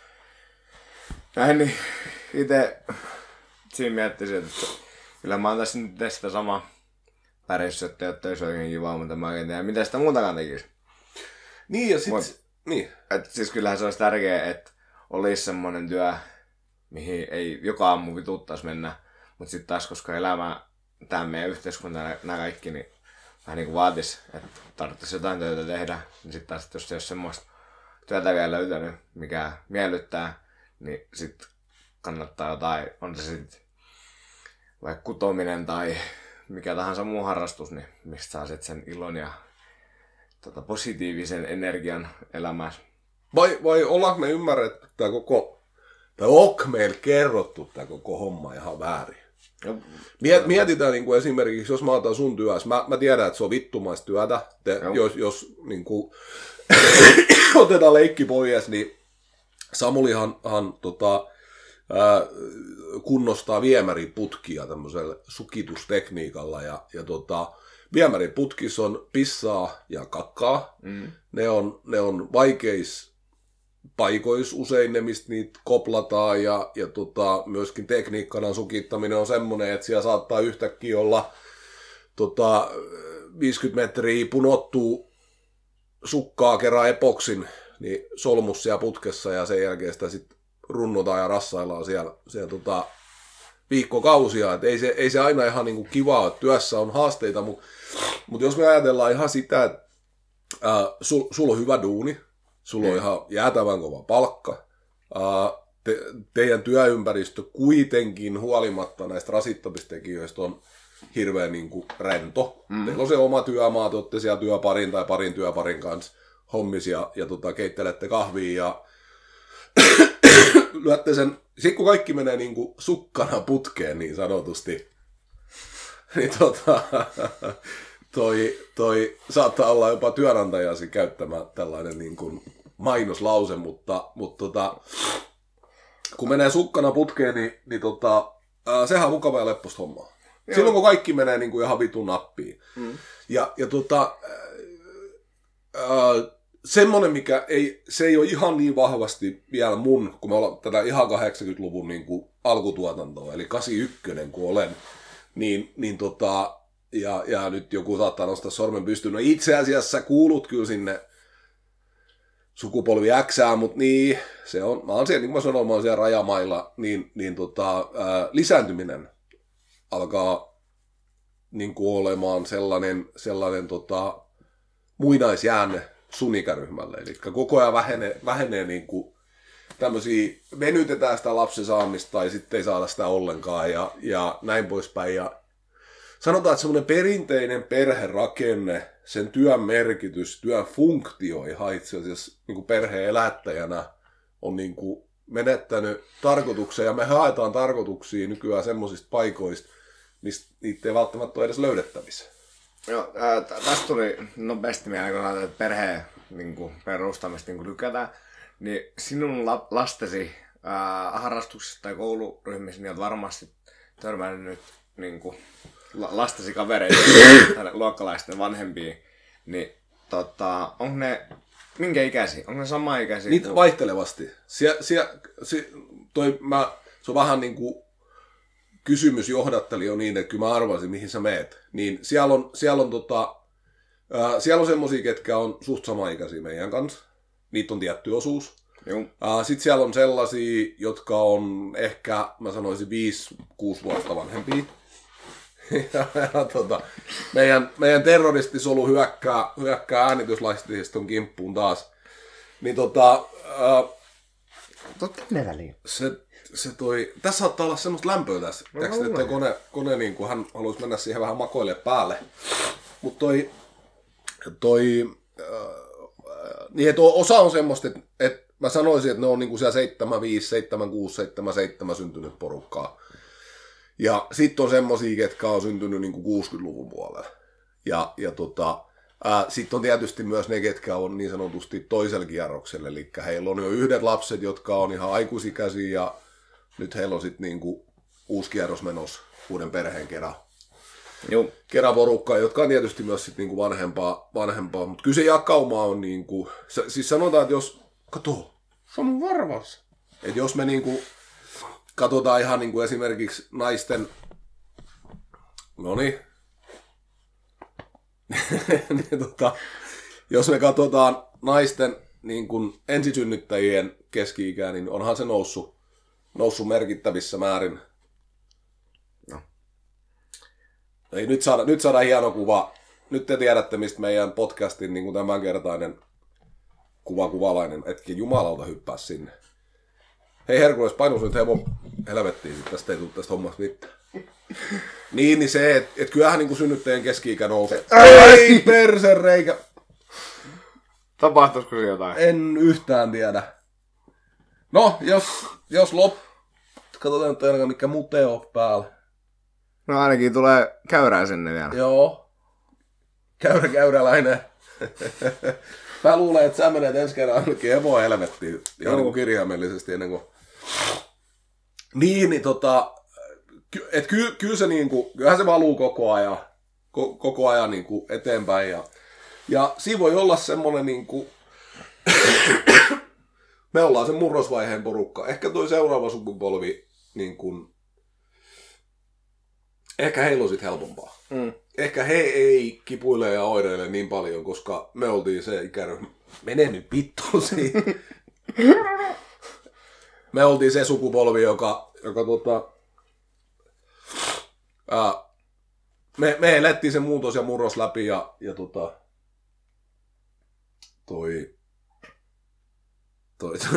näin, niin itse siinä miettisin, että kyllä mä antaisin nyt tehdä sitä samaa pärjyssä, että jotta olisi oikein kivaa, mutta mä oikein tiedä, mitä sitä muutakaan tekisi. Niin ja sit, Mut, niin. Et siis kyllähän se olisi tärkeää, että olisi semmoinen työ, mihin ei joka aamu vituttaisi mennä, mutta sitten taas, koska elämä, tämä meidän yhteiskunta, nämä kaikki, niin vähän niin kuin vaatisi, että tarvitsisi jotain työtä tehdä, niin sitten taas, jos ei ole semmoista työtä vielä löytänyt, mikä miellyttää, niin sitten kannattaa jotain, on se sitten vaikka kutominen tai mikä tahansa muu harrastus, niin mistä saa sitten sen ilon ja tota, positiivisen energian elämäänsä. Vai, vai ollaanko me ymmärretty tämä koko, tai onko meillä kerrottu tämä koko homma ihan väärin? Miet, mietitään niin kuin esimerkiksi, jos mä otan sun työssä, mä, mä tiedän, että se on vittumaista työtä, te, jos, jos niin kuin, otetaan leikki pois, niin Samulihan hän, tota, ää, kunnostaa viemäriputkia tämmöisellä sukitustekniikalla, ja, ja tota, viemäriputkissa on pissaa ja kakkaa, mm. ne, on, ne on vaikeis paikoissa usein ne, mistä niitä koplataan, ja, ja tota, myöskin tekniikkana sukittaminen on semmoinen, että siellä saattaa yhtäkkiä olla tota, viisikymmentä metriä punottuu sukkaa kerran epoksin niin solmus siellä putkessa, ja sen jälkeen sitä sitten runnotaan ja rassaillaan siellä, siellä tota, viikkokausia. Et ei, se, ei se aina ihan niinku kivaa, että työssä on haasteita, mutta mut jos me ajatellaan ihan sitä, että äh, sul, sul on hyvä duuni, sulla on ihan jäätävän kova palkka. Te, teidän työympäristö kuitenkin huolimatta näistä rasittamistekijöistä on hirveän niin kuin rento. Mm. Teillä on se oma työmaa, te olette siellä työparin tai parin työparin kanssa hommisia ja, ja tota, keittelette kahvia ja lyötte sen. Sitten kun kaikki menee niin kuin sukkana putkeen niin sanotusti, niin tota, toi, toi saattaa olla jopa työnantajasi käyttämä tällainen niin kuin mainoslause, mutta, mutta tota, kun menee sukkana putkeen, niin, niin tota, ää, sehän on mukava ja lepposta hommaa. Joo. Silloin kun kaikki menee niin kuin ihan vitun nappiin. Mm. Ja, ja tota, ää, semmoinen, mikä ei, se ei ole ihan niin vahvasti vielä mun, kun me ollaan tätä ihan kahdeksankymmentäluvun niin kuin alkutuotantoa, eli kahdeksankymmentäyksi kun olen, niin, niin tota, ja, ja nyt joku saattaa nostaa sormen pystyyn. No itse asiassa kuulut kyllä sinne sukupolvi Xään, mutta niin, se on, mä oon siellä, niin kuin mä sanoin, mä oon siellä rajamailla, niin, niin tota, ää, lisääntyminen alkaa niin kuin olemaan sellainen, sellainen tota, muinaisjäänne sun ikäryhmälle. Eli koko ajan vähenee, vähenee niin kuin tämmöisiä, venytetään sitä lapsen saamista tai sitten ei saada sitä ollenkaan ja, ja näin poispäin. Ja sanotaan, että semmoinen perinteinen perherakenne, sen työn merkitys, työn funktio ihan itse asiassa niin kuin perheen elättäjänä on niin kuin menettänyt tarkoituksen ja me haetaan tarkoituksia nykyään semmoisista paikoista, mistä niitä ei välttämättä ole edes löydettävissä. Joo, ää, tästä tuli nopeasti mieleen, kun ajatellaan, että perheen niin kuin, perustamista niin kuin lykätään, niin sinun la- lastesi ää, harrastuksessa tai kouluryhmissä niin olet varmasti törmännyt nyt niin kuin, la- lastesi kavereita tai luokkalaisten vanhempia, niin tota, onko ne minkä ikäisiä? Onko ne sama ikäisiä? Niitä vaihtelevasti. Sie, sie, sie, toi, mä, se on vähän niin kuin kysymys johdatteli jo niin, että kyllä mä arvasin, mihin sä meet. Niin siellä on, siellä on, tota, ää, siellä on semmosia, ketkä on suht sama-ikäisiä meidän kanssa. Niitä on tietty osuus. Sitten siellä on sellaisia, jotka on ehkä, mä sanoisin, viisi kuusi vuotta vanhempia. ja, ja, tota, meidän, meidän terroristisolu hyökkää, hyökkää äänityslaististon kimppuun taas. Niin tota... Ää, Totta ne väliin. Se, se toi, tässä saattaa olla semmoista lämpöä tässä. No, Tiedätkö, että kone, kone niin kuin, hän haluaisi mennä siihen vähän makoille päälle. Mutta toi, toi äh, niin että osa on semmoista, että, että mä sanoisin, että ne on niin kuin siellä seitsemän viisi, seitsemän kuusi, seitsemän seitsemän syntynyt porukkaa. Ja sitten on semmosia, ketkä on syntynyt niin kuin kuusikymmentäluvun puolella. Ja, ja tota, sitten on tietysti myös ne, ketkä on niin sanotusti toisella kierroksella. Eli heillä on jo yhdet lapset, jotka on ihan aikuisikäisiä ja nyt heillä on sitten niinku uusi kierros menossa uuden perheen kerran. Kerran porukkaa, jotka on tietysti myös sit niinku vanhempaa, vanhempaa. Mutta kyllä se jakauma on niinku, siis sanotaan, että jos, kato, se on mun varvas. Että jos me niinku katsotaan ihan niinku esimerkiksi naisten, noniin, niin tota, jos me katsotaan naisten niin kun ensisynnyttäjien keski-ikää, niin onhan se noussut, noussut merkittävissä määrin. No. Ei, nyt, saada, nyt saadaan hieno kuva. Nyt te tiedätte, mistä meidän podcastin niin tämänkertainen kuva-kuvalainen etki jumalauta hyppää sinne. Hei Herkules, painus nyt hevo helvettiin, tästä ei tule tästä hommasta mitään. Niin, niin se, että et kyllähän niin synnyttäjien keski-ikä nousee. Ei persereikä! Tapahtuisiko se jotain? En yhtään tiedä. No, jos, jos lop... Katsotaan nyt ainakaan mikä muteo on päällä. No ainakin tulee käyrää sinne vielä. Joo. Käyrä käyräläinen. Mä luulen, että sä menet ensi kerran ainakin evoa helvettiin. Ihan niin kuin kirjaimellisesti ennen kuin... Niin, niin tota... Että ky, kyllä se niinku, kyllähän se valuu koko ajan, ko, koko ajan niinku eteenpäin. Ja, ja siinä voi olla semmonen niinku, me ollaan sen murrosvaiheen porukka. Ehkä toi seuraava sukupolvi, niinku, ehkä heillä on sit helpompaa. Mm. Ehkä he ei kipuile ja oireile niin paljon, koska me oltiin se ikäryhmä. Mene nyt vittuun siitä. Me oltiin se sukupolvi, joka, joka tota... Ää, me, me elettiin se muutos ja murros läpi ja, ja tota, toi, toi,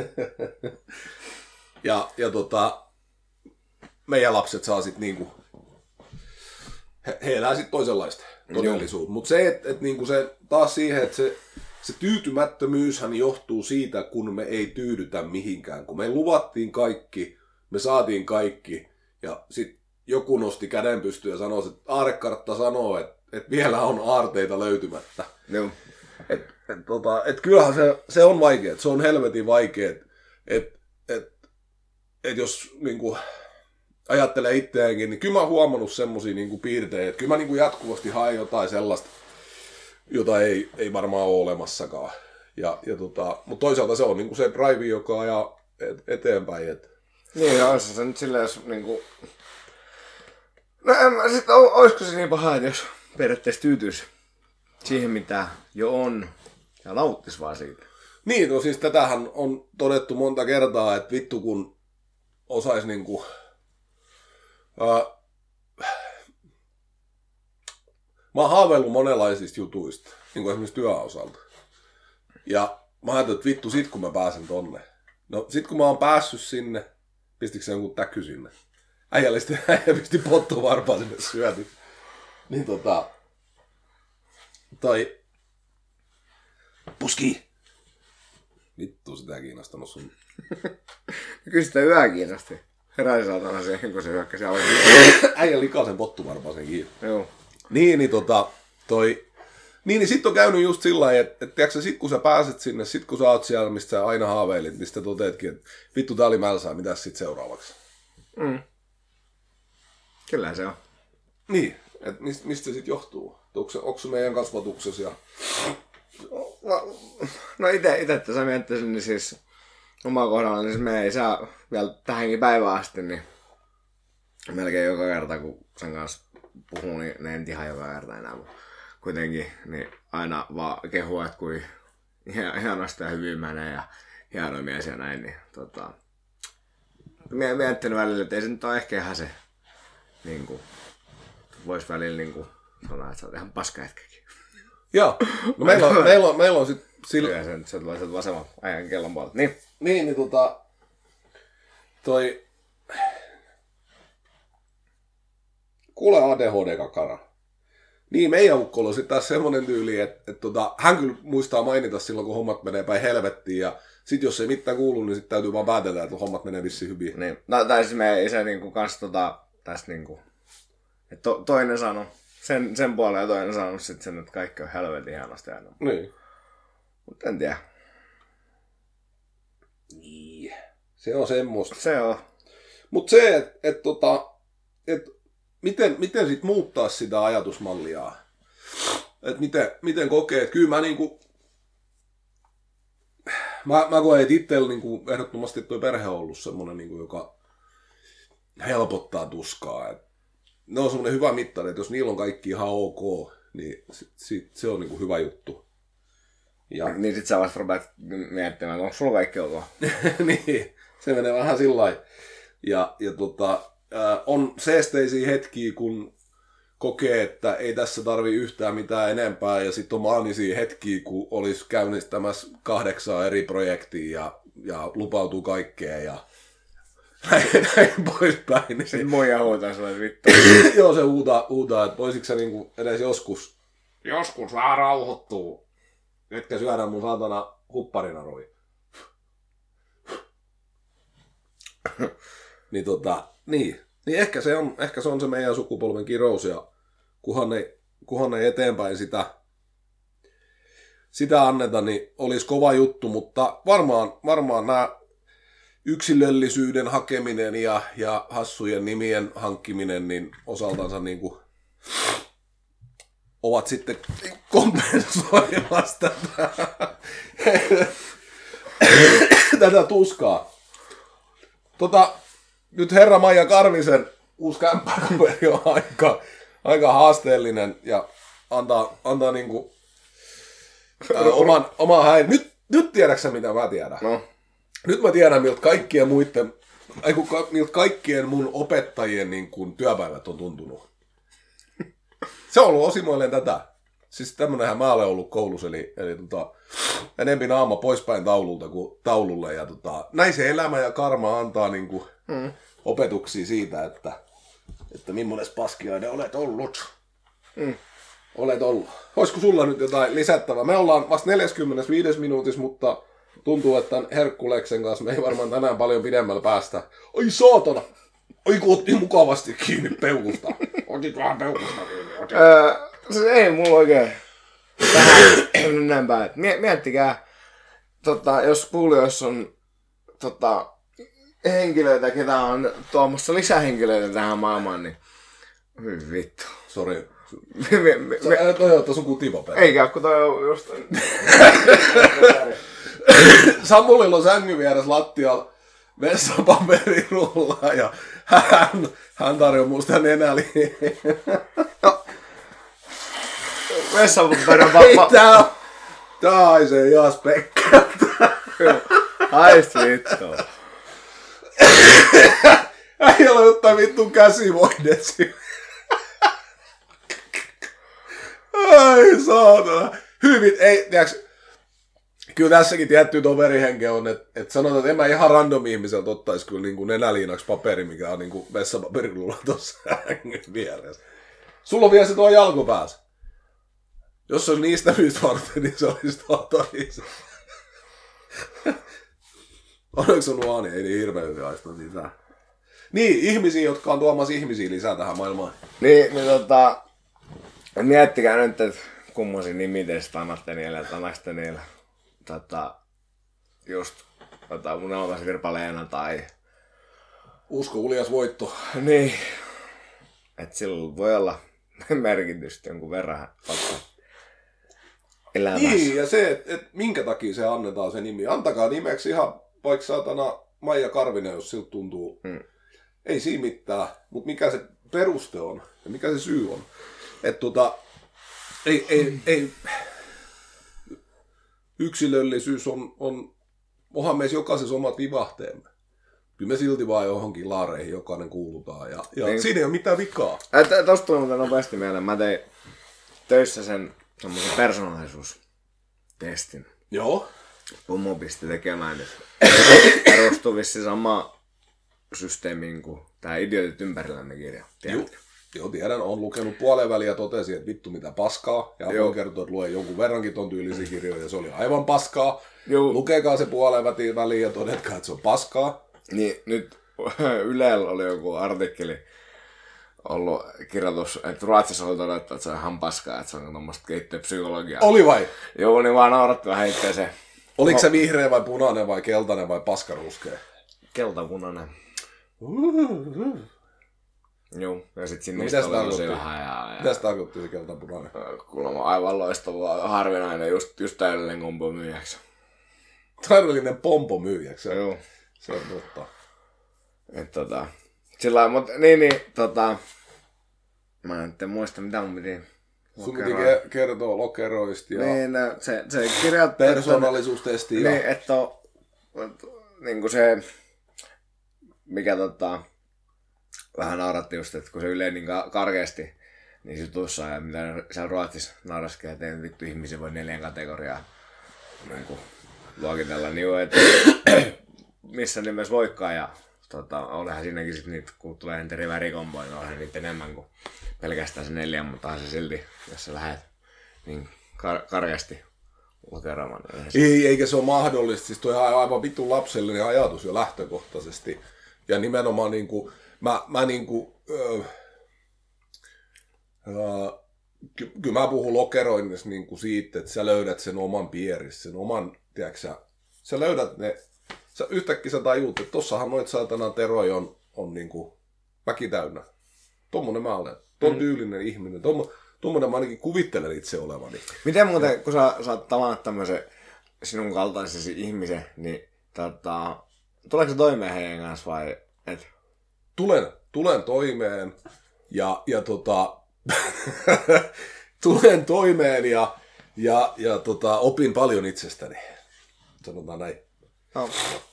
ja, ja tota, meidän lapset saa sit niinku, he, he elää sit toisenlaista todellisuutta. Mutta se, että et niinku se taas siihen, että se, se tyytymättömyyshän johtuu siitä, kun me ei tyydytä mihinkään. Kun me luvattiin kaikki, me saatiin kaikki ja sit joku nosti käden pystyyn ja sanoi, että aarrekartta sanoo, että, että vielä on aarteita löytymättä. Joo. Et, et, tota, et kyllähän se, se on vaikea, se on helvetin vaikea. Että et, et jos niinku, ajattelee itseäänkin, niin kyllä mä oon huomannut semmosia niinku piirteitä, että kyllä mä niinku jatkuvasti haen jotain sellaista, jota ei, ei varmaan ole olemassakaan. Ja, ja tota, mutta toisaalta se on niinku se drive, joka ajaa et, eteenpäin. Et. Niin, olisi se nyt silleen, jos niinku... No en mä sit, olisiko se niin paha, että jos periaatteessa tyytyisi siihen, mitä jo on, ja nauttis vaan siitä. Niin, no siis tätähän on todettu monta kertaa, että vittu kun osais niinku... Ää, mä oon haaveillut monenlaisista jutuista, niin kuin esimerkiksi työosalta. Ja mä ajattelin, että vittu sit kun mä pääsen tonne, No sit kun mä oon päässyt sinne, pistikö se jonkun täky sinne? Äijälle sitten äijä pisti pottuvarpaa sinne syöty. Niin tota... Toi... Puski! Vittu sitä ei kiinnostanut sun. Kyllä sitä yhä kiinnosti. Heräsi saatana siihen, kun se hyökkäsi alle. Äijä likaa sen pottuvarpaaseen kiinni. Joo. Niin, niin tota, toi... Niin, niin sit on käynyt just sillä lailla, että et, tiiäksä, sit kun sä pääset sinne, sit kun sä oot siellä, mistä sä aina haaveilit, niin sitten toteetkin, että vittu tää oli mälsää, mitäs sit seuraavaksi? Mm. Kyllä se on. Niin, että mist, mistä se sit johtuu? Onko se, onko se meidän kasvatuksessa ja... No, no ite, ite tässä miettisin, niin siis omalla kohdalla, niin siis me ei saa vielä tähänkin päivään asti, niin melkein joka kerta, kun sen kanssa puhuu, niin ne en tiedä joka kerta enää, mutta kuitenkin niin aina vaan kehua, että kuin hienosti ja hyvin menee ja hieno mies ja näin, niin tota, mie- miettinyt välillä, että ei se nyt ole ehkä ihan se, niin kuin, vois välillä niin kuin sanoa, että sä oot ihan paska hetkäkin. Joo, no meillä on, meillä on, meillä on sit sillä... Kyllä se, se tulee sieltä vasemman ajan kellon puolelta. Niin. Niin, niin tota... Toi... Kuule A D H D-kakara. Niin, meidän ukkolla on sitten taas semmonen tyyli, että et tota, hän kyllä muistaa mainita silloin, kun hommat menee päin helvettiin. Ja sit jos ei mitään kuulu, niin sit täytyy vaan päätellä, että hommat menee vissiin hyvin. Niin. No, tai siis me isä niinku kans tota, tässä niinku... Et to, toinen sanoi sen, sen puolen ja toinen sanoi sit sen, että kaikki on helvetin hienosti aina. Niin. Mut en tiedä. Niin. Se on semmoista. Se on. Mut se, että et, tota, et, miten, miten sit muuttaa sitä ajatusmallia? Että miten, miten kokee, että kyllä mä niinku... Mä, mä koen, että itsellä niinku, ehdottomasti toi perhe on ollut semmonen, niinku, joka helpottaa tuskaa. Et ne on semmonen hyvä mittari, että jos niillä on kaikki ihan ok, niin sit, sit, se on niinku hyvä juttu. Ja... Niin sit sä vasta rupeat miettimään, että onko sulla kaikki ok? Niin, se menee vähän sillä lailla. Ja, ja tota, äh, on seesteisiä hetkiä, kun kokee, että ei tässä tarvi yhtään mitään enempää, ja sitten on maanisia hetkiä, kun olisi käynnistämässä kahdeksaa eri projektia ja, ja lupautuu kaikkea ja näin, näin poispäin. Niin... Sitten muija huutaa sulle vittu. Joo, se huutaa, huutaa että voisitko sä niinku edes joskus, Joskus vähän rauhoittuu. etkä syödä mun saatana hupparinaroja. niin tota, niin. Niin ehkä se on, ehkä se on se meidän sukupolven kirous, ja kunhan ei, kunhan ei eteenpäin sitä, sitä anneta, niin olisi kova juttu, mutta varmaan, varmaan nämä yksilöllisyyden hakeminen ja, ja hassujen nimien hankkiminen, niin osaltansa niin kuin ovat sitten kompensoimassa tätä, tätä tuskaa. Tota, nyt herra Maija Karvisen uusi kämppäkaveri on aika, aika haasteellinen ja antaa, antaa niinku ää, oman, oman häin. Nyt, nyt tiedäksä mitä mä tiedän? No. Nyt mä tiedän miltä kaikkien muiden, aiku, miltä kaikkien mun opettajien niin kuin, työpäivät on tuntunut. Se on ollut osimoilleen tätä. Siis tämmönenhän mä olen ollut koulussa, eli, eli tota, enempi naama poispäin taululta kuin taululle. Ja tota, näin se elämä ja karma antaa niinku mm. opetuksia siitä, että, että millainen paskiainen olet ollut. Mm. Olet ollut. Olisiko sulla nyt jotain lisättävää? Me ollaan vasta neljäkymmentäviisi minuutissa, mutta tuntuu, että tämän Herkkuleksen kanssa me ei varmaan tänään paljon pidemmällä päästä. Ai saatana! Ai kun otti mukavasti kiinni peukusta. Otit vähän peukusta kiinni. Öö, se ei mulla oikein tähän näin päin. Miettikää, tota, jos kuulijoissa on tota, henkilöitä, ketä on tuomassa lisähenkilöitä tähän maailmaan, niin hyvin vittu. Sori. Me, me, Sä älä toi ottaa sun kutivaperi. eikä, kun toi on just... Samulilla on sängyn vieressä lattialla vessapaperirullaa ja hän, hän tarjoaa musta nenäliin. No. Vessapaperin Ei tää on... Tää haisee ihan spekkeltä. Haist vittu. Ei ole jotain vittun käsivoidesi. Ai saatana. Hyvin, ei, tiiäks, Kyllä tässäkin tietty toverihenke on, että et sanotaan, että en mä ihan random ihmiseltä ottaisi kyllä niin kuin nenäliinaksi paperi, mikä on niin kuin vessapaperirulla tuossa vieressä. Sulla on vielä se tuo jalkopäässä. Jos se olisi niistä myystä varten, niin se olisi tuo toisa. Onko se ollut Aani? Ei niin hirveän hyvin aista sitä. Niin, ihmisiä, jotka on tuomassa ihmisiä lisää tähän maailmaan. Niin, niin tota... Miettikää nyt, että kummosia nimi teistä annatte niille, että annatte niille tota... Just... Tota, mun oltais Virpa-Leena tai... Usko uljas voitto. Niin. Et silloin voi olla merkitystä jonkun verran vaikka elämässä. Niin, ja se, että et minkä takia se annetaan se nimi. Antakaa nimeksi ihan vaikka saatana Maija Karvinen, jos siltä tuntuu. Hmm. Ei siinä mitään, mutta mikä se peruste on ja mikä se syy on. Että tota, ei, ei, ei, yksilöllisyys on, on, onhan meissä jokaisessa omat vivahteemme. Kyllä me silti vaan johonkin laareihin jokainen kuulutaan ja, ja niin. Siinä ei ole mitään vikaa. Et, tosta tuli muuten nopeasti mieleen. Mä tein töissä sen semmoisen persoonallisuustestin. Joo. Pomo pisti tekemään nyt. Perustuu vissiin sama systeemiin kuin tää Idiotit ympärillämme kirja. Joo. Joo, tiedän. Olen lukenut puoleen väliin ja totesin, että vittu mitä paskaa. Ja voin kertoa, että luen jonkun verrankin ton tyylisiä kirjoja ja se oli aivan paskaa. Joo. Lukekaa se puoleen väliin ja todetkaa, että se on paskaa. Niin, nyt Ylellä oli joku artikkeli ollut kirjoitus, että Ruotsissa oli todettu, että se on ihan paskaa, että se on tommoista keittiöpsykologiaa. Oli vai? Joo, niin vaan nauratti vähän itse se. Oliko se vihreä vai punainen vai keltainen vai paskaruskea? Keltapunainen. Uh-huh. Joo, ja sit sinne no, oli tosi vähän. Ja, ja... Mitä se tarkoitti se keltapunainen? Kuulemma aivan loistava, harvinainen, just, just täydellinen kompo myyjäksi. Täydellinen pompo myyjäksi? Joo. Se on totta. Et tota, sillä mut niin niin tota, mä en nyt muista mitä mun piti sun piti kertoa lokeroista ja niin, no, se, se kirjoittaa persoonallisuustestiä. Niin, että on niinku se, mikä tota, vähän nauratti just, että kun se Yle niin karkeasti niin jutussa ja mitä siellä Ruotsissa nauraskee, että ei vittu ihmisiä voi neljän kategoriaa niinku luokitella, niin on, että missä nimessä voikaan ja tota, olihan siinäkin sit niitä, kun tulee niitä rivärikomboja, niin olihan niitä enemmän kuin pelkästään se neljä, mutta se silti, jos sä lähdet niin kar- karkeasti lokeraamaan. Niin ei, eikä se ole mahdollista, siis toi on aivan vitun lapsellinen ajatus jo lähtökohtaisesti. Ja nimenomaan niinku, mä, mä niinku, öö, öö, ky- kyllä mä puhun lokeroinnissa niinku siitä, että sä löydät sen oman pierissä, sen oman, tiedätkö sä, sä löydät ne, sä yhtäkkiä sä tajuut, että tossahan noit saatanan teroja on, on niinku väki täynnä. Tommonen mä olen, ton mm. tyylinen ihminen, tommo, tommonen mä ainakin kuvittelen itse olevani. Miten muuten, kun sä saat tavannut tämmöisen sinun kaltaisesi ihmisen, niin tota, tuleeko se toimeen heidän kanssa vai et? Tulen, tulen toimeen ja, ja tota, tulen toimeen ja, ja, ja tota, opin paljon itsestäni, sanotaan näin. No.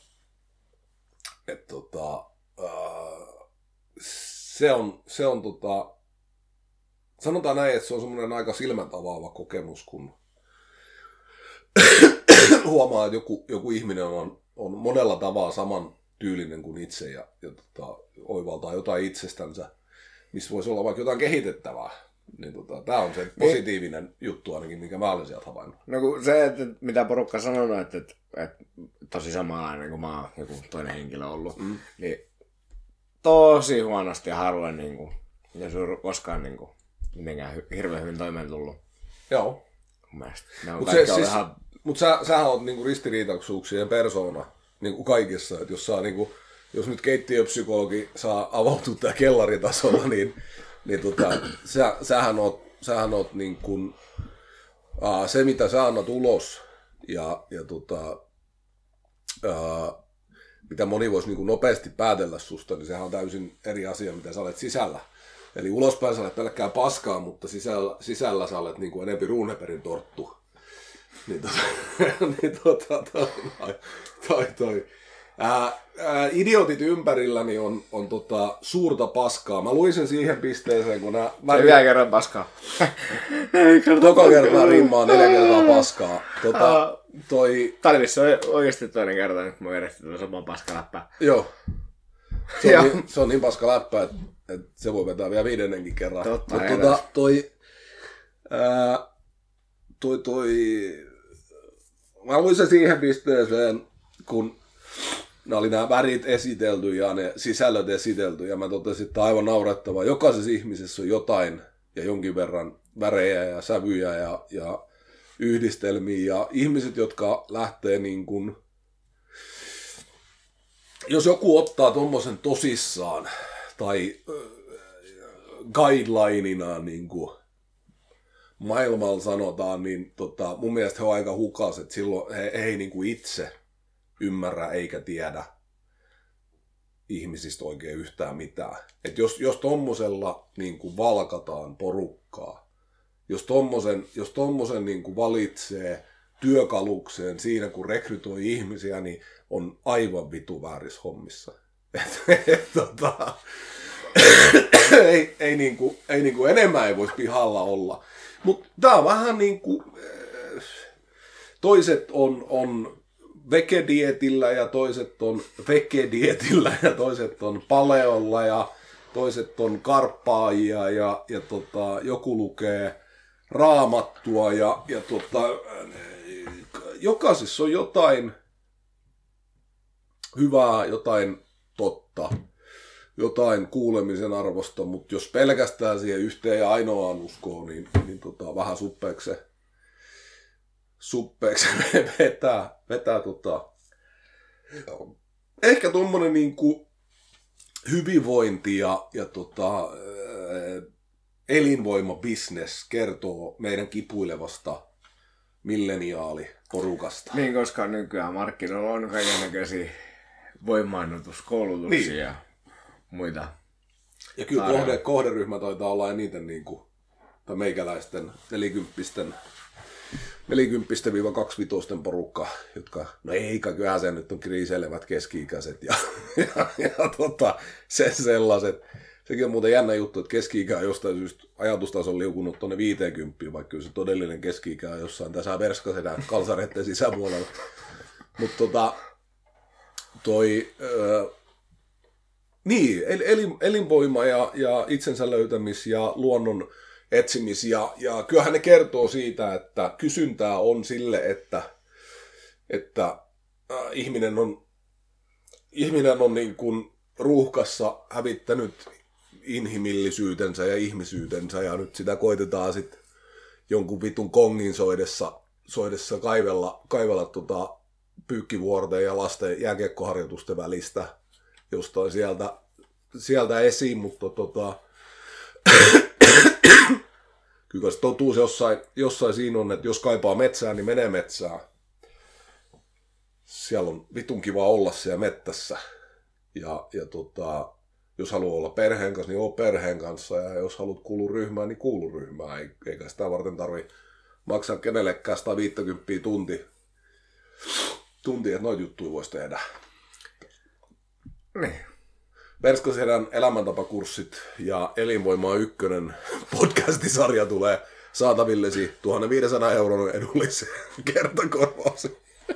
Et, tota, äh, se on, se on tota, sanotaan näin, että se on semmoinen aika silmät avaava kokemus, kun huomaa, että joku, joku ihminen on, on monella tavalla saman tyylinen kuin itse ja, ja tota, oivaltaa jotain itsestänsä, missä voisi olla vaikka jotain kehitettävää. Niin tota, tämä on se positiivinen niin, juttu ainakin, minkä mä olen sieltä havainnut. No kun se, että mitä porukka sanonut, että, että, että tosi samanlainen kuin mä oon joku toinen henkilö ollut, mm. niin tosi huonosti ja harvoin, niin kuin, jos on koskaan niin kuin, mitenkään hirveän hyvin toimeen tullut. Joo. Mutta se, siis, ihan... mut sä, sähän oot niinku ristiriitaisuuksien persoona niinku kaikessa. Et jos, saa, niinku, jos nyt keittiöpsykologi saa avautua tää kellaritasolla, niin, niin tota, sä, sähän oot, sähän oot niinku, aa, se, mitä sä annat ulos ja, ja tota, aa, mitä moni voisi niinku nopeasti päätellä susta, niin sehän on täysin eri asia, mitä sä olet sisällä. Eli ulospäin sä olet pelkkää paskaa, mutta sisällä, sisällä sä olet niin kuin enempi Runebergin torttu. Niin tota, niin tota, toi, toi, toi. Ää, ää, idiotit ympärilläni on, on tota, suurta paskaa. Mä luin sen siihen pisteeseen, kun nää... Se vielä kerran paskaa. Toka kertaa rimmaa neljä kertaa paskaa. Tota, toi... Tää oli vissi oikeesti toinen kerta, nyt mä vedettiin tuota samaa paskaläppää. Joo. Se on, niin, se on niin paska läppä, että, että se voi vetää vielä viidennenkin kerran. Totta, mutta tota, toi... Ää, toi toi... Mä luin se siihen pisteeseen, kun ne oli nämä värit esitelty ja ne sisällöt esitelty, ja mä totesin, että aivan naurettavaa. Jokaisessa ihmisessä on jotain ja jonkin verran värejä ja sävyjä ja, ja yhdistelmiä, ja ihmiset, jotka lähtee niin kuin... Jos joku ottaa tommosen tosissaan tai äh, guidelineina, niin kuin maailmalla sanotaan, niin tota, mun mielestä he on aika hukas, että silloin he, he ei niin kuin itse ymmärrä eikä tiedä ihmisistä oikein yhtään mitään. Et jos, jos tommosella niin kuin valkataan porukkaa, jos tommosen, jos tommosen niin kuin valitsee työkalukseen siinä, kun rekrytoi ihmisiä, niin on aivan vitu väärissä hommissa. Et, et, tota, ei, ei, niinku, ei niinku enemmän ei voisi pihalla olla. Mutta tää on vähän niinku, toiset on, on vegedietillä ja toiset on vegedietillä ja toiset on paleolla ja toiset on karppaajia ja, ja tota, joku lukee raamattua ja, ja tota, jokaisessa on jotain hyvää, jotain totta, jotain kuulemisen arvosta, mutta jos pelkästään siihen yhteen ja ainoaan uskoon, niin, niin tota, vähän suppeeksi suppeeksi vetää, vetää tota, ehkä tuommoinen niinku hyvinvointi ja, ja tota, elinvoimabisnes kertoo meidän kipuilevasta milleniaaliporukasta. Niin, koska nykyään markkinoilla on kaikennäköisiä voimaannutuskoulutuksia niin. Ja muita. Ja kyllä kohde, kohderyhmä taitaa olla eniten niin kuin, tai meikäläisten nelikymppisten nelikymppisten kaksikymmentäviisi porukka, jotka, no eikä kyllähän se nyt on kriiseilevät keski-ikäiset ja, ja, ja tota, se sellaiset. Sekin on muuten jännä juttu, että keski-ikä on jostain syystä ajatustason liukunut tuonne viisikymmentä, vaikka kyllä se todellinen keski-ikä on jossain tässä verskasedän kalsareiden sisäpuolella. Mutta tota, toi, ö, niin, el, elin, elinvoima ja, ja itsensä löytämis ja luonnon etsimis ja, ja kyllähän ne kertoo siitä, että kysyntää on sille, että, että äh, ihminen on, ihminen on niin kuin ruuhkassa hävittänyt inhimillisyytensä ja ihmisyytensä ja nyt sitä koitetaan sitten jonkun vitun kongin soidessa, soidessa kaivella, kaivella tota pyykkivuorten ja lasten jääkiekkoharjoitusten välistä jostain sieltä, sieltä esiin, mutta tota, kyllä se totuus jossain, jossain siinä on, että jos kaipaa metsää, niin menee metsään. Siellä on vitun kiva olla siellä mettässä. Ja, ja tota, jos haluaa olla perheen kanssa, niin oo perheen kanssa. Ja jos haluat kuulua ryhmään, niin kuulu ryhmään. Eikä sitä varten tarvitse maksaa kenellekään sata viisikymmentä tunti, tunti, että noita juttuja voisi tehdä. Niin. Verskasedän elämäntapakurssit ja Elinvoimaa ykkönen podcastisarja tulee saatavillesi tuhatviisisataa euron edullisen kertakorvaus.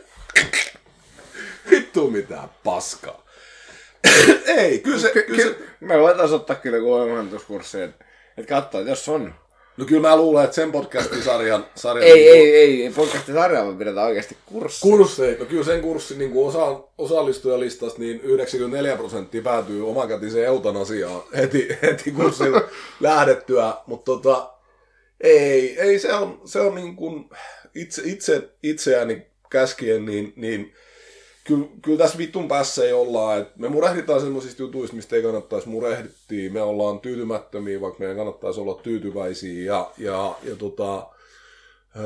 Vittu mitään paskaa. Ei, kyllä se... Kyllä se... Me voitaisiin ottaa kyllä joku voimaannutuskurssi, että et katsoa, että jos on. No kyllä mä luulen, että sen podcastisarjan... Sarjan ei, niin ei, ei, ei podcastisarjaa, vaan pidetään oikeasti kurssi. Kursseja. No kyllä sen kurssin niin osa, osallistujalistasta niin yhdeksänkymmentäneljä prosenttia päätyy omakätiseen eutanasiaan heti, heti kurssin lähdettyä. Mutta tota, ei, ei, se on, se on niin kuin itse, itse, itseäni käskien, niin... niin Kyllä, kyllä tässä vitun päässä ei olla, että me murehditaan semmoisista jutuista, mistä ei kannattaisi murehtia. Me ollaan tyytymättömiä, vaikka meidän kannattaisi olla tyytyväisiä. Ja, ja, ja tota, ää,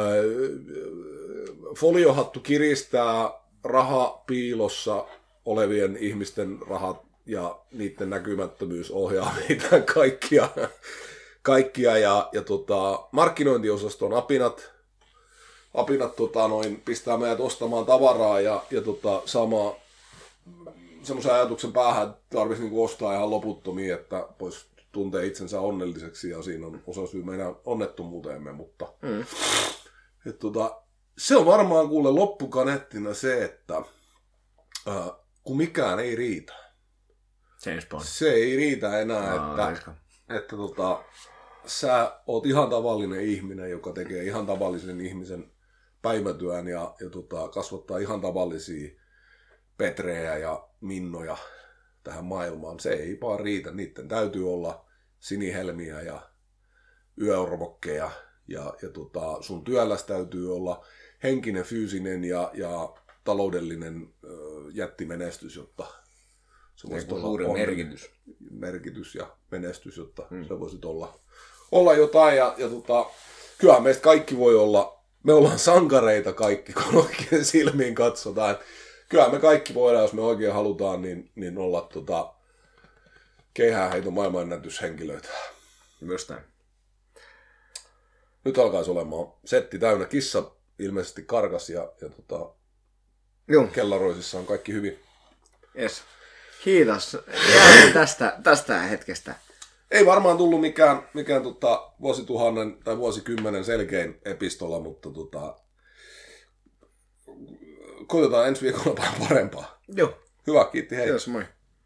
foliohattu kiristää raha piilossa olevien ihmisten rahat ja niiden näkymättömyys ohjaa meitä kaikkia. kaikkia ja, ja tota, markkinointiosaston apinat. Apinat tota, noin, pistää meidät ostamaan tavaraa ja, ja tota, saamaan semmoisen ajatuksen päähän, että tarvitsisi niinku ostaa ihan loputtomia, että voisi tuntea itsensä onnelliseksi ja siinä on osa syy meidän onnettomuuteemme, mutta mm. et, tota, se on varmaan kuule loppukaneettina se, että äh, kun mikään ei riitä. James Bond. Se ei riitä enää, Aa, että, aiska. että tota, sä oot ihan tavallinen ihminen, joka tekee ihan tavallisen ihmisen päivätyön ja, ja tota, kasvattaa ihan tavallisia Petrejä ja Minnoja tähän maailmaan. Se ei vaan riitä. Niiden täytyy olla sinihelmiä ja yöorvokkeja ja, ja tota, sun työlläs täytyy olla henkinen, fyysinen ja, ja taloudellinen ö, jättimenestys, jotta se voisi olla suuri merkitys. merkitys ja menestys, jotta Hmm. se voisi olla, olla jotain. Ja, ja tota, kyllähän meistä kaikki voi olla, me ollaan sankareita kaikki, kun oikein silmiin katsotaan. Kyllähän me kaikki voidaan, jos me oikein halutaan, niin, niin olla tota, keihäänheiton maailmanennätyshenkilöitä. Just näin. Nyt alkaisi olemaan setti täynnä. Kissa ilmeisesti karkas ja, ja tota, Joo. kellaroisissa on kaikki hyvin. Yes. Kiitos Jääni tästä, tästä hetkestä. Ei varmaan tullut mikään, mikään tota, vuosituhannen tai vuosikymmenen selkein epistola, mutta tota, koitetaan ensi viikolla vähän parempaa. Joo. Hyvä, kiitti, hei. Kiitos, moi.